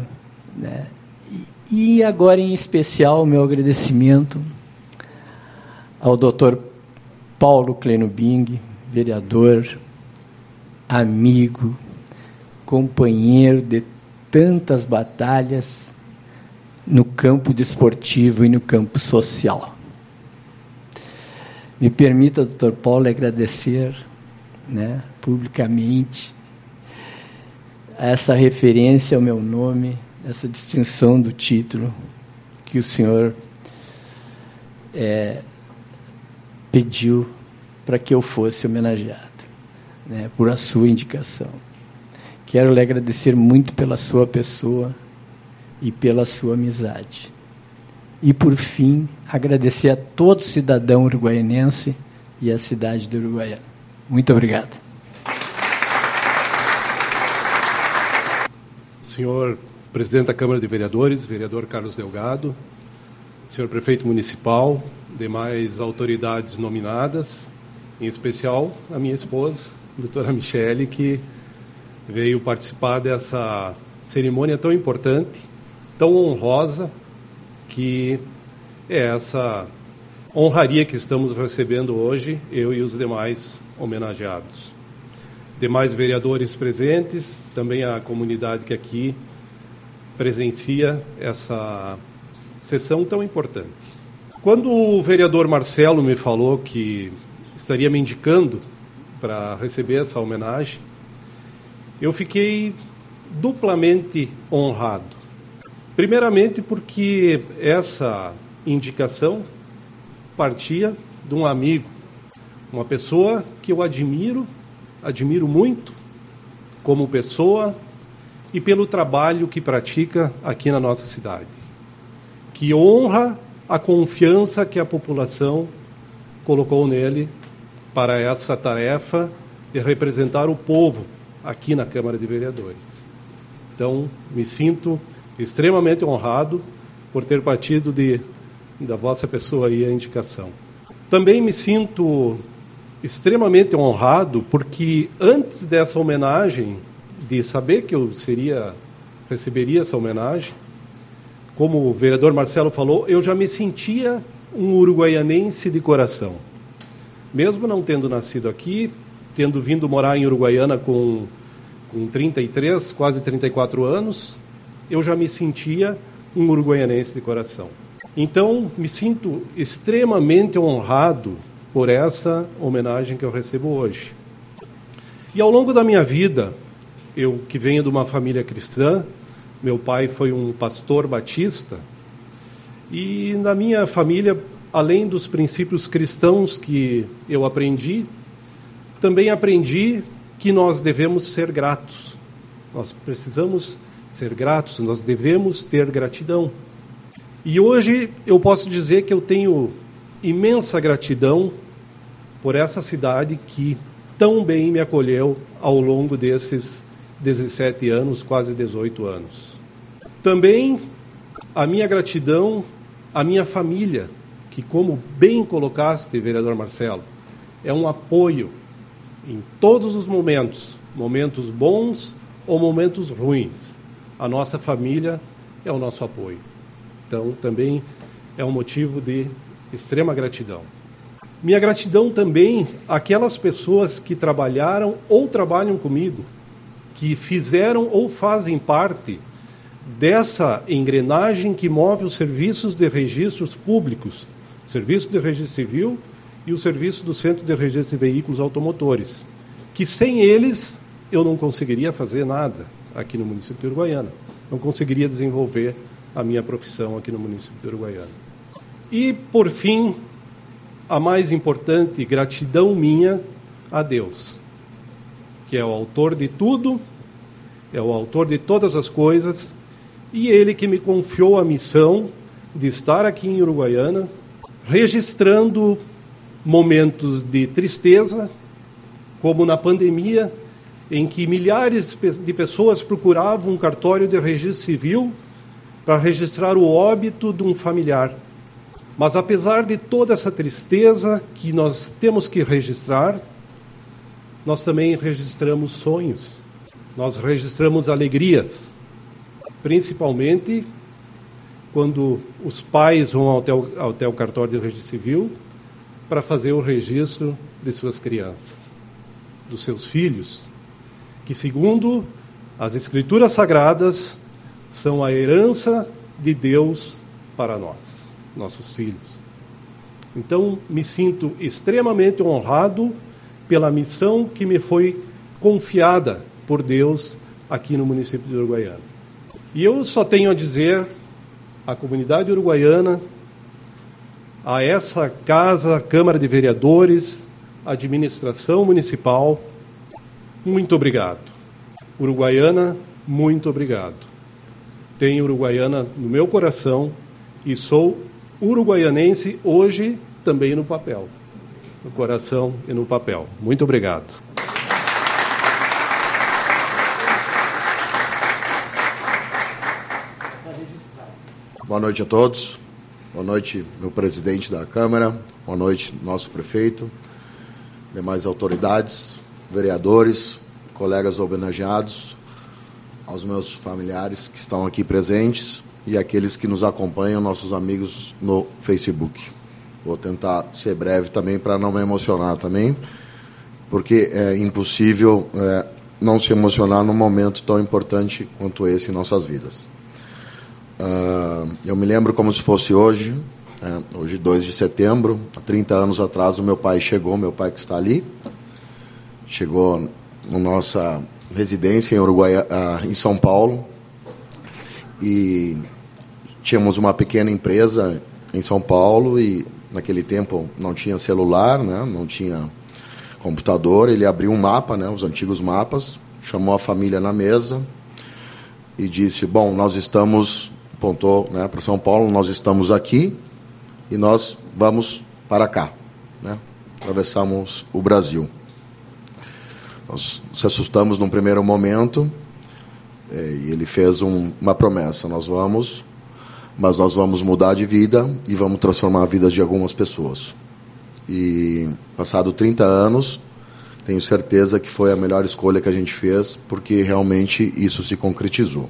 E agora, em especial, o meu agradecimento ao Dr. Paulo Klenobing, vereador, amigo, companheiro de tantas batalhas no campo desportivo e no campo social. Me permita, Dr. Paulo, agradecer publicamente essa referência ao meu nome, essa distinção do título que o senhor pediu para que eu fosse homenageado, por a sua indicação. Quero lhe agradecer muito pela sua pessoa e pela sua amizade. E, por fim, agradecer a todo cidadão uruguaianense e a cidade de Uruguaiana. Muito obrigado. Senhor Presidente da Câmara de Vereadores, vereador Carlos Delgado, senhor Prefeito Municipal, demais autoridades nominadas, em especial a minha esposa, doutora Michele, que veio participar dessa cerimônia tão importante, tão honrosa, que é essa honraria que estamos recebendo hoje, eu e os demais homenageados. Demais vereadores presentes, também a comunidade que aqui presencia essa sessão tão importante. Quando o vereador Marcelo me falou que estaria me indicando para receber essa homenagem, eu fiquei duplamente honrado. Primeiramente porque essa indicação partia de um amigo, uma pessoa que eu admiro muito como pessoa e pelo trabalho que pratica aqui na nossa cidade, que honra a confiança que a população colocou nele para essa tarefa de representar o povo aqui na Câmara de Vereadores. Então, me sinto extremamente honrado por ter partido da vossa pessoa aí a indicação. Também me sinto extremamente honrado porque antes dessa homenagem, de saber que eu receberia essa homenagem, como o vereador Marcelo falou, eu já me sentia um uruguaianense de coração. Mesmo não tendo nascido aqui, tendo vindo morar em Uruguaiana com 33, quase 34 anos, eu já me sentia um uruguaianense de coração. Então, me sinto extremamente honrado por essa homenagem que eu recebo hoje. E ao longo da minha vida, eu que venho de uma família cristã, meu pai foi um pastor batista, e na minha família, além dos princípios cristãos que eu aprendi, também aprendi que nós devemos ser gratos. Nós precisamos ser gratos, nós devemos ter gratidão. E hoje eu posso dizer que eu tenho imensa gratidão por essa cidade que tão bem me acolheu ao longo desses 17 anos, quase 18 anos. Também a minha gratidão à minha família, que, como bem colocaste, vereador Marcelo, é um apoio em todos os momentos, momentos bons ou momentos ruins. A nossa família é o nosso apoio. Então, também é um motivo de extrema gratidão. Minha gratidão também àquelas pessoas que trabalharam ou trabalham comigo, que fizeram ou fazem parte dessa engrenagem que move os serviços de registros públicos, o Serviço de Registro Civil e o Serviço do Centro de Registro de Veículos Automotores, que sem eles eu não conseguiria fazer nada aqui no município de Uruguaiana, não conseguiria desenvolver a minha profissão aqui no município de Uruguaiana. E, por fim, a mais importante gratidão minha a Deus, que é o autor de tudo, é o autor de todas as coisas, e Ele que me confiou a missão de estar aqui em Uruguaiana, registrando momentos de tristeza, como na pandemia, em que milhares de pessoas procuravam um cartório de registro civil para registrar o óbito de um familiar. Mas apesar de toda essa tristeza que nós temos que registrar, nós também registramos sonhos, nós registramos alegrias, principalmente quando os pais vão até o cartório de registro civil para fazer o registro de suas crianças, dos seus filhos, que segundo as Escrituras Sagradas são a herança de Deus para nós, nossos filhos. Então, me sinto extremamente honrado pela missão que me foi confiada por Deus aqui no município de Uruguaiana. E eu só tenho a dizer à comunidade uruguaiana, a essa casa, Câmara de Vereadores, administração municipal, muito obrigado. Uruguaiana, muito obrigado. Tenho Uruguaiana no meu coração e sou uruguaianense hoje também no papel. No coração e no papel. Muito obrigado. Boa noite a todos. Boa noite, meu presidente da Câmara. Boa noite, nosso prefeito, demais autoridades, vereadores, colegas homenageados, aos meus familiares que estão aqui presentes e aqueles que nos acompanham, nossos amigos no Facebook. Vou tentar ser breve também para não me emocionar também, porque é impossível não se emocionar num momento tão importante quanto esse em nossas vidas. Eu me lembro como se fosse hoje, hoje 2 de setembro, há 30 anos atrás o meu pai chegou, meu pai que está ali, chegou na nossa residência em São Paulo, e tínhamos uma pequena empresa em São Paulo, e naquele tempo não tinha celular, né, não tinha computador. Ele abriu um mapa, né, os antigos mapas, chamou a família na mesa e disse: bom, nós estamos, apontou, né, para São Paulo, nós estamos aqui e nós vamos para cá, né, atravessamos o Brasil. Nós nos assustamos num primeiro momento, e ele fez uma promessa: nós vamos, mas nós vamos mudar de vida e vamos transformar a vida de algumas pessoas. E passado 30 anos, tenho certeza que foi a melhor escolha que a gente fez, porque realmente isso se concretizou.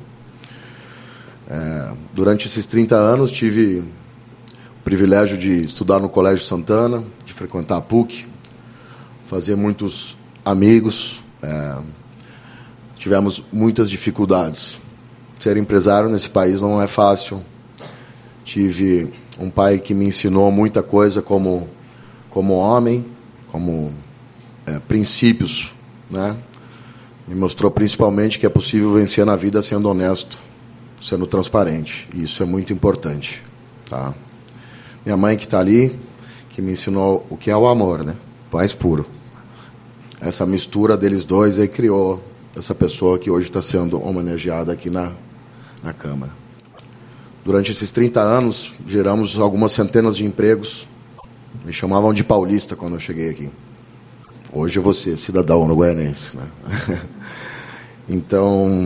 Durante esses 30 anos, tive o privilégio de estudar no Colégio Santana, de frequentar a PUC, fazer muitos amigos. Tivemos muitas dificuldades. Ser empresário nesse país não é fácil. Tive um pai que me ensinou muita coisa como homem, como princípios, né? Me mostrou principalmente que é possível vencer na vida sendo honesto, sendo transparente. E isso é muito importante, tá? Minha mãe, que está ali, que me ensinou o que é o amor, né? Mais puro. Essa mistura deles dois aí criou essa pessoa que hoje está sendo homenageada aqui na Câmara. Durante esses 30 anos, geramos algumas centenas de empregos. Me chamavam de paulista quando eu cheguei aqui. Hoje eu vou ser cidadão uruguaianense, né? Então,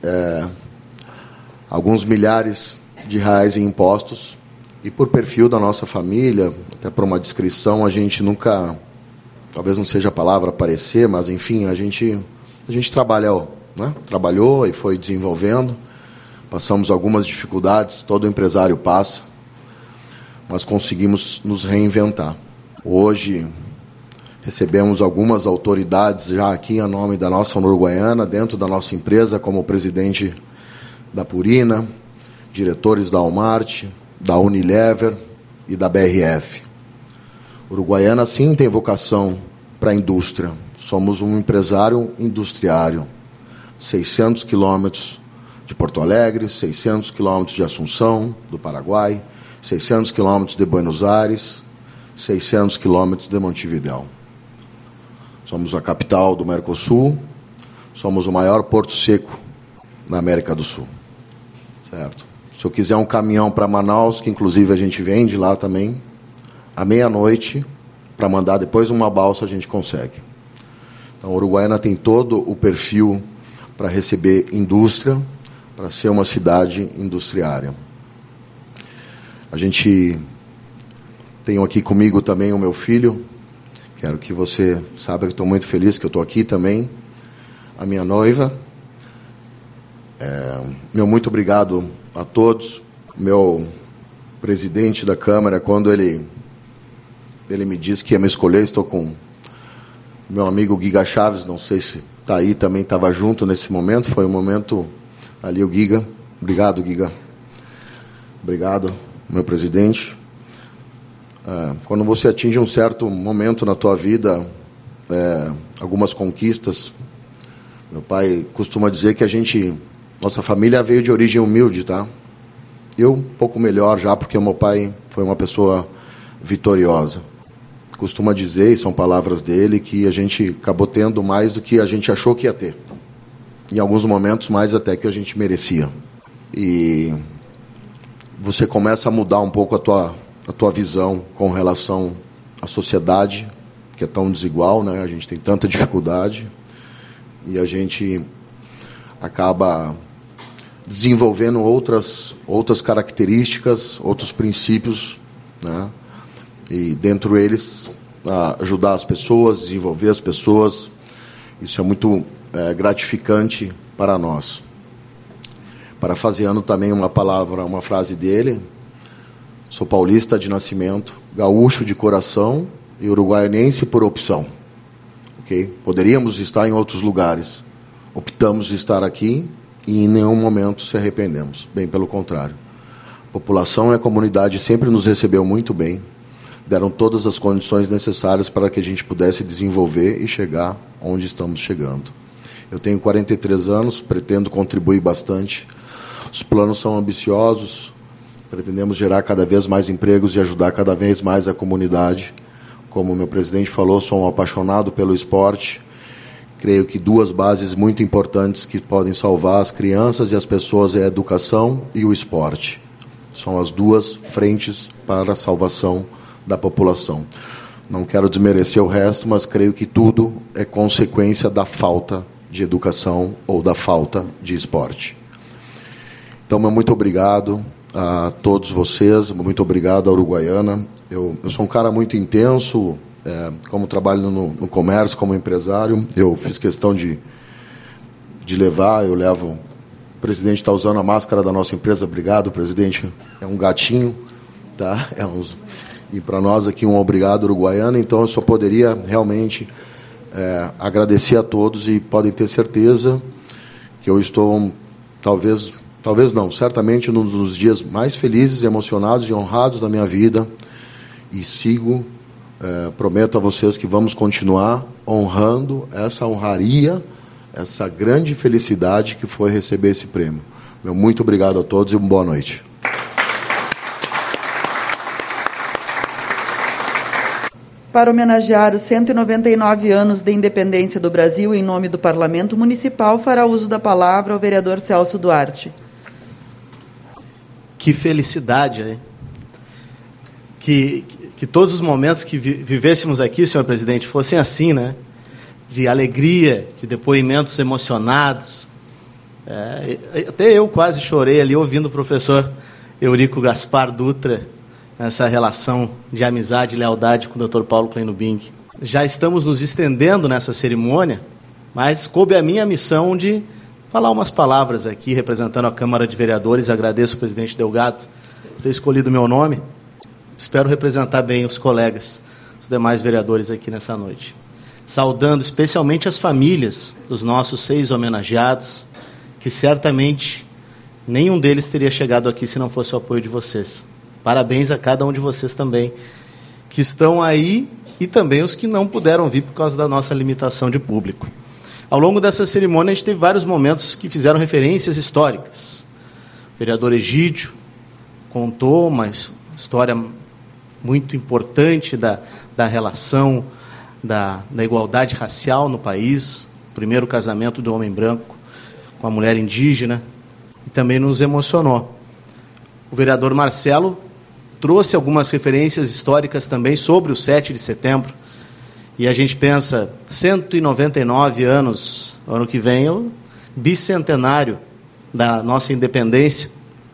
alguns milhares de reais em impostos. E por perfil da nossa família, até por uma descrição, a gente nunca, talvez não seja a palavra aparecer, mas enfim, a gente trabalhou, né? Trabalhou e foi desenvolvendo. Passamos algumas dificuldades, todo empresário passa, mas conseguimos nos reinventar. Hoje recebemos algumas autoridades já aqui em nome da nossa Uruguaiana, dentro da nossa empresa, como o presidente da Purina, diretores da Walmart, da Unilever e da BRF. Uruguaiana, sim, tem vocação para a indústria. Somos um empresário industriário. 600 quilômetros de Porto Alegre, 600 quilômetros de Assunção, do Paraguai, 600 quilômetros de Buenos Aires, 600 quilômetros de Montevidéu. Somos a capital do Mercosul, somos o maior porto seco na América do Sul. Certo? Se eu quiser um caminhão para Manaus, que inclusive a gente vende lá também, à meia-noite, para mandar depois uma balsa, a gente consegue. Então, a Uruguaiana tem todo o perfil para receber indústria, para ser uma cidade industriária. A gente tem aqui comigo também o meu filho. Quero que você saiba que estou muito feliz que eu estou aqui também. A minha noiva. Meu muito obrigado a todos. Meu presidente da Câmara, quando ele me disse que ia me escolher, estou com meu amigo Giga Chaves, não sei se está aí, também estava junto nesse momento. Foi um momento ali, o Giga. Obrigado, Giga. Obrigado, meu presidente. Quando você atinge um certo momento na tua vida, algumas conquistas, meu pai costuma dizer que nossa família veio de origem humilde, tá? Eu um pouco melhor já, porque meu pai foi uma pessoa vitoriosa. Costuma dizer, e são palavras dele, que a gente acabou tendo mais do que a gente achou que ia ter. Em alguns momentos, mais até que a gente merecia. E você começa a mudar um pouco a tua visão com relação à sociedade, que é tão desigual, né? A gente tem tanta dificuldade e a gente acaba desenvolvendo outras características, outros princípios, né? E dentro deles ajudar as pessoas, desenvolver as pessoas. Isso é muito gratificante para nós. Parafraseando também uma frase dele: sou paulista de nascimento, gaúcho de coração e uruguaianense por opção. Okay? Poderíamos estar em outros lugares. Optamos estar aqui e em nenhum momento se arrependemos. Bem pelo contrário. A população e a comunidade sempre nos recebeu muito bem. deram todas as condições necessárias para que a gente pudesse desenvolver e chegar onde estamos chegando. Eu tenho 43 anos, pretendo contribuir bastante. Os planos são ambiciosos, pretendemos gerar cada vez mais empregos e ajudar cada vez mais a comunidade. Como o meu presidente falou, sou um apaixonado pelo esporte. Creio que duas bases muito importantes que podem salvar as crianças e as pessoas é a educação e o esporte. São as duas frentes para a salvação da população. Não quero desmerecer o resto, mas creio que tudo é consequência da falta de educação ou da falta de esporte. Então, muito obrigado a todos vocês, muito obrigado à Uruguaiana. Eu sou um cara muito intenso, como trabalho no comércio, como empresário, eu fiz questão de levar, eu levo... O presidente está usando a máscara da nossa empresa, obrigado, presidente, é um gatinho, tá? E para nós aqui um obrigado, Uruguaiana. Então eu só poderia realmente agradecer a todos e podem ter certeza que eu estou, talvez não, certamente num dos dias mais felizes, emocionados e honrados da minha vida, e prometo a vocês que vamos continuar honrando essa honraria, essa grande felicidade que foi receber esse prêmio. Meu muito obrigado a todos e uma boa noite. Para homenagear os 199 anos de independência do Brasil, em nome do Parlamento Municipal, fará uso da palavra o vereador Celso Duarte. Que felicidade, hein? Que todos os momentos que vivêssemos aqui, senhor presidente, fossem assim, né? De alegria, de depoimentos emocionados. Até eu quase chorei ali ouvindo o professor Eurico Gaspar Dutra, essa relação de amizade e lealdade com o Dr. Paulo Kleinubing. Já estamos nos estendendo nessa cerimônia, mas coube a minha missão de falar umas palavras aqui, representando a Câmara de Vereadores. Agradeço ao presidente Delgado por ter escolhido o meu nome. Espero representar bem os colegas, os demais vereadores aqui nessa noite. Saudando especialmente as famílias dos nossos 6 homenageados, que certamente nenhum deles teria chegado aqui se não fosse o apoio de vocês. Parabéns a cada um de vocês também, que estão aí, e também os que não puderam vir por causa da nossa limitação de público. Ao longo dessa cerimônia, a gente teve vários momentos que fizeram referências históricas. O vereador Egídio contou uma história muito importante da relação da igualdade racial no país, o primeiro casamento do homem branco com a mulher indígena, e também nos emocionou. O vereador Marcelo trouxe algumas referências históricas também sobre o 7 de setembro, e a gente pensa, 199 anos, ano que vem, é o bicentenário da nossa independência.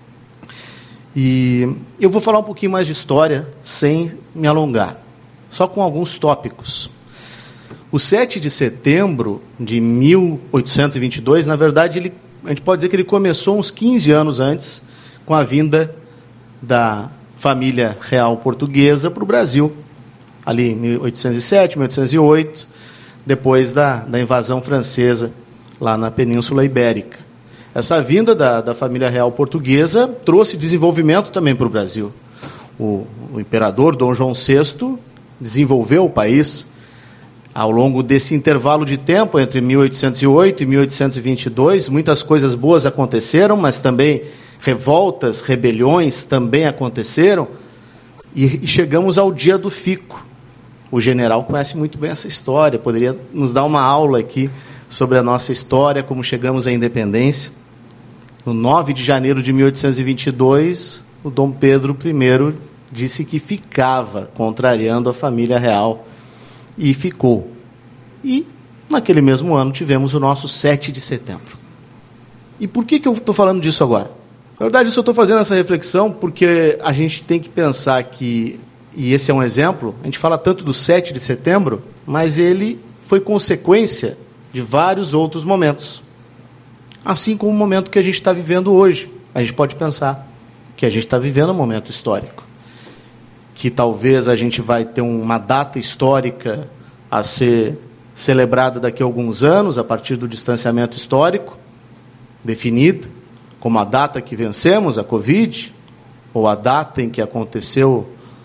E eu vou falar um pouquinho mais de história, sem me alongar, só com alguns tópicos. O 7 de setembro de 1822, na verdade, a gente pode dizer que ele começou uns 15 anos antes, com a vinda da família real portuguesa para o Brasil, ali em 1807, 1808, depois da invasão francesa lá na Península Ibérica. Essa vinda da família real portuguesa trouxe desenvolvimento também para o Brasil. O imperador Dom João VI desenvolveu o país. Ao longo desse intervalo de tempo, entre 1808 e 1822, muitas coisas boas aconteceram, mas também revoltas, rebeliões também aconteceram, e chegamos ao dia do fico. O general conhece muito bem essa história, poderia nos dar uma aula aqui sobre a nossa história, como chegamos à independência. No 9 de janeiro de 1822, o Dom Pedro I disse que ficava contrariando a família real, e ficou. E, naquele mesmo ano, tivemos o nosso 7 de setembro. E por que eu estou falando disso agora? Na verdade, eu só estou fazendo essa reflexão porque a gente tem que pensar que, e esse é um exemplo, a gente fala tanto do 7 de setembro, mas ele foi consequência de vários outros momentos. Assim como o momento que a gente está vivendo hoje. A gente pode pensar que a gente está vivendo um momento histórico, que talvez a gente vai ter uma data histórica a ser celebrada daqui a alguns anos, a partir do distanciamento histórico, definida como a data que vencemos a Covid, ou a data em que aconteceu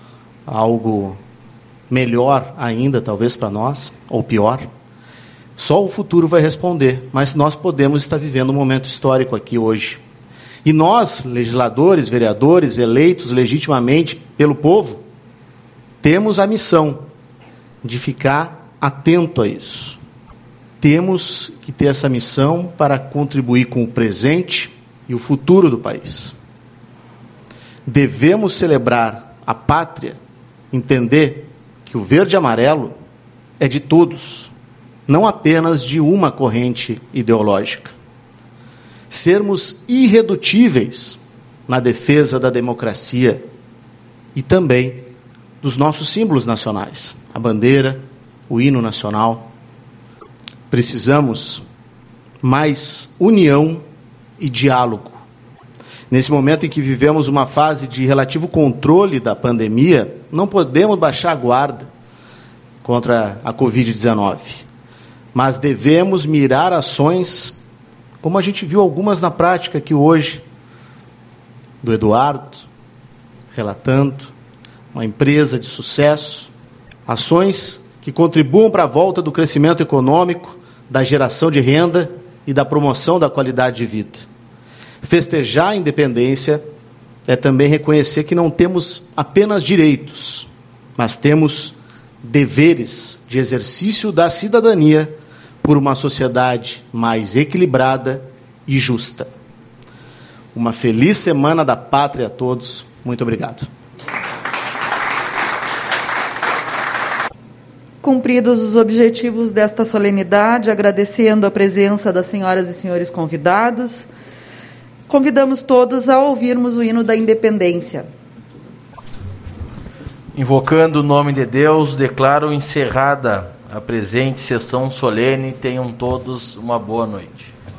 algo melhor ainda, talvez para nós, ou pior. Só o futuro vai responder, mas nós podemos estar vivendo um momento histórico aqui hoje. E nós, legisladores, vereadores, eleitos legitimamente pelo povo, temos a missão de ficar atento a isso. Temos que ter essa missão para contribuir com o presente e o futuro do país. Devemos celebrar a pátria, entender que o verde e amarelo é de todos, não apenas de uma corrente ideológica. Sermos irredutíveis na defesa da democracia e também dos nossos símbolos nacionais, a bandeira, o hino nacional. Precisamos mais união e diálogo. Nesse momento em que vivemos uma fase de relativo controle da pandemia, não podemos baixar a guarda contra a Covid-19, mas devemos mirar ações, como a gente viu algumas na prática aqui hoje, do Eduardo, relatando, uma empresa de sucesso, ações que contribuam para a volta do crescimento econômico, da geração de renda e da promoção da qualidade de vida. Festejar a independência é também reconhecer que não temos apenas direitos, mas temos deveres de exercício da cidadania por uma sociedade mais equilibrada e justa. Uma feliz Semana da Pátria a todos. Muito obrigado. Cumpridos os objetivos desta solenidade, agradecendo a presença das senhoras e senhores convidados, convidamos todos a ouvirmos o hino da independência. Invocando o nome de Deus, declaro encerrada a presente sessão solene. Tenham todos uma boa noite.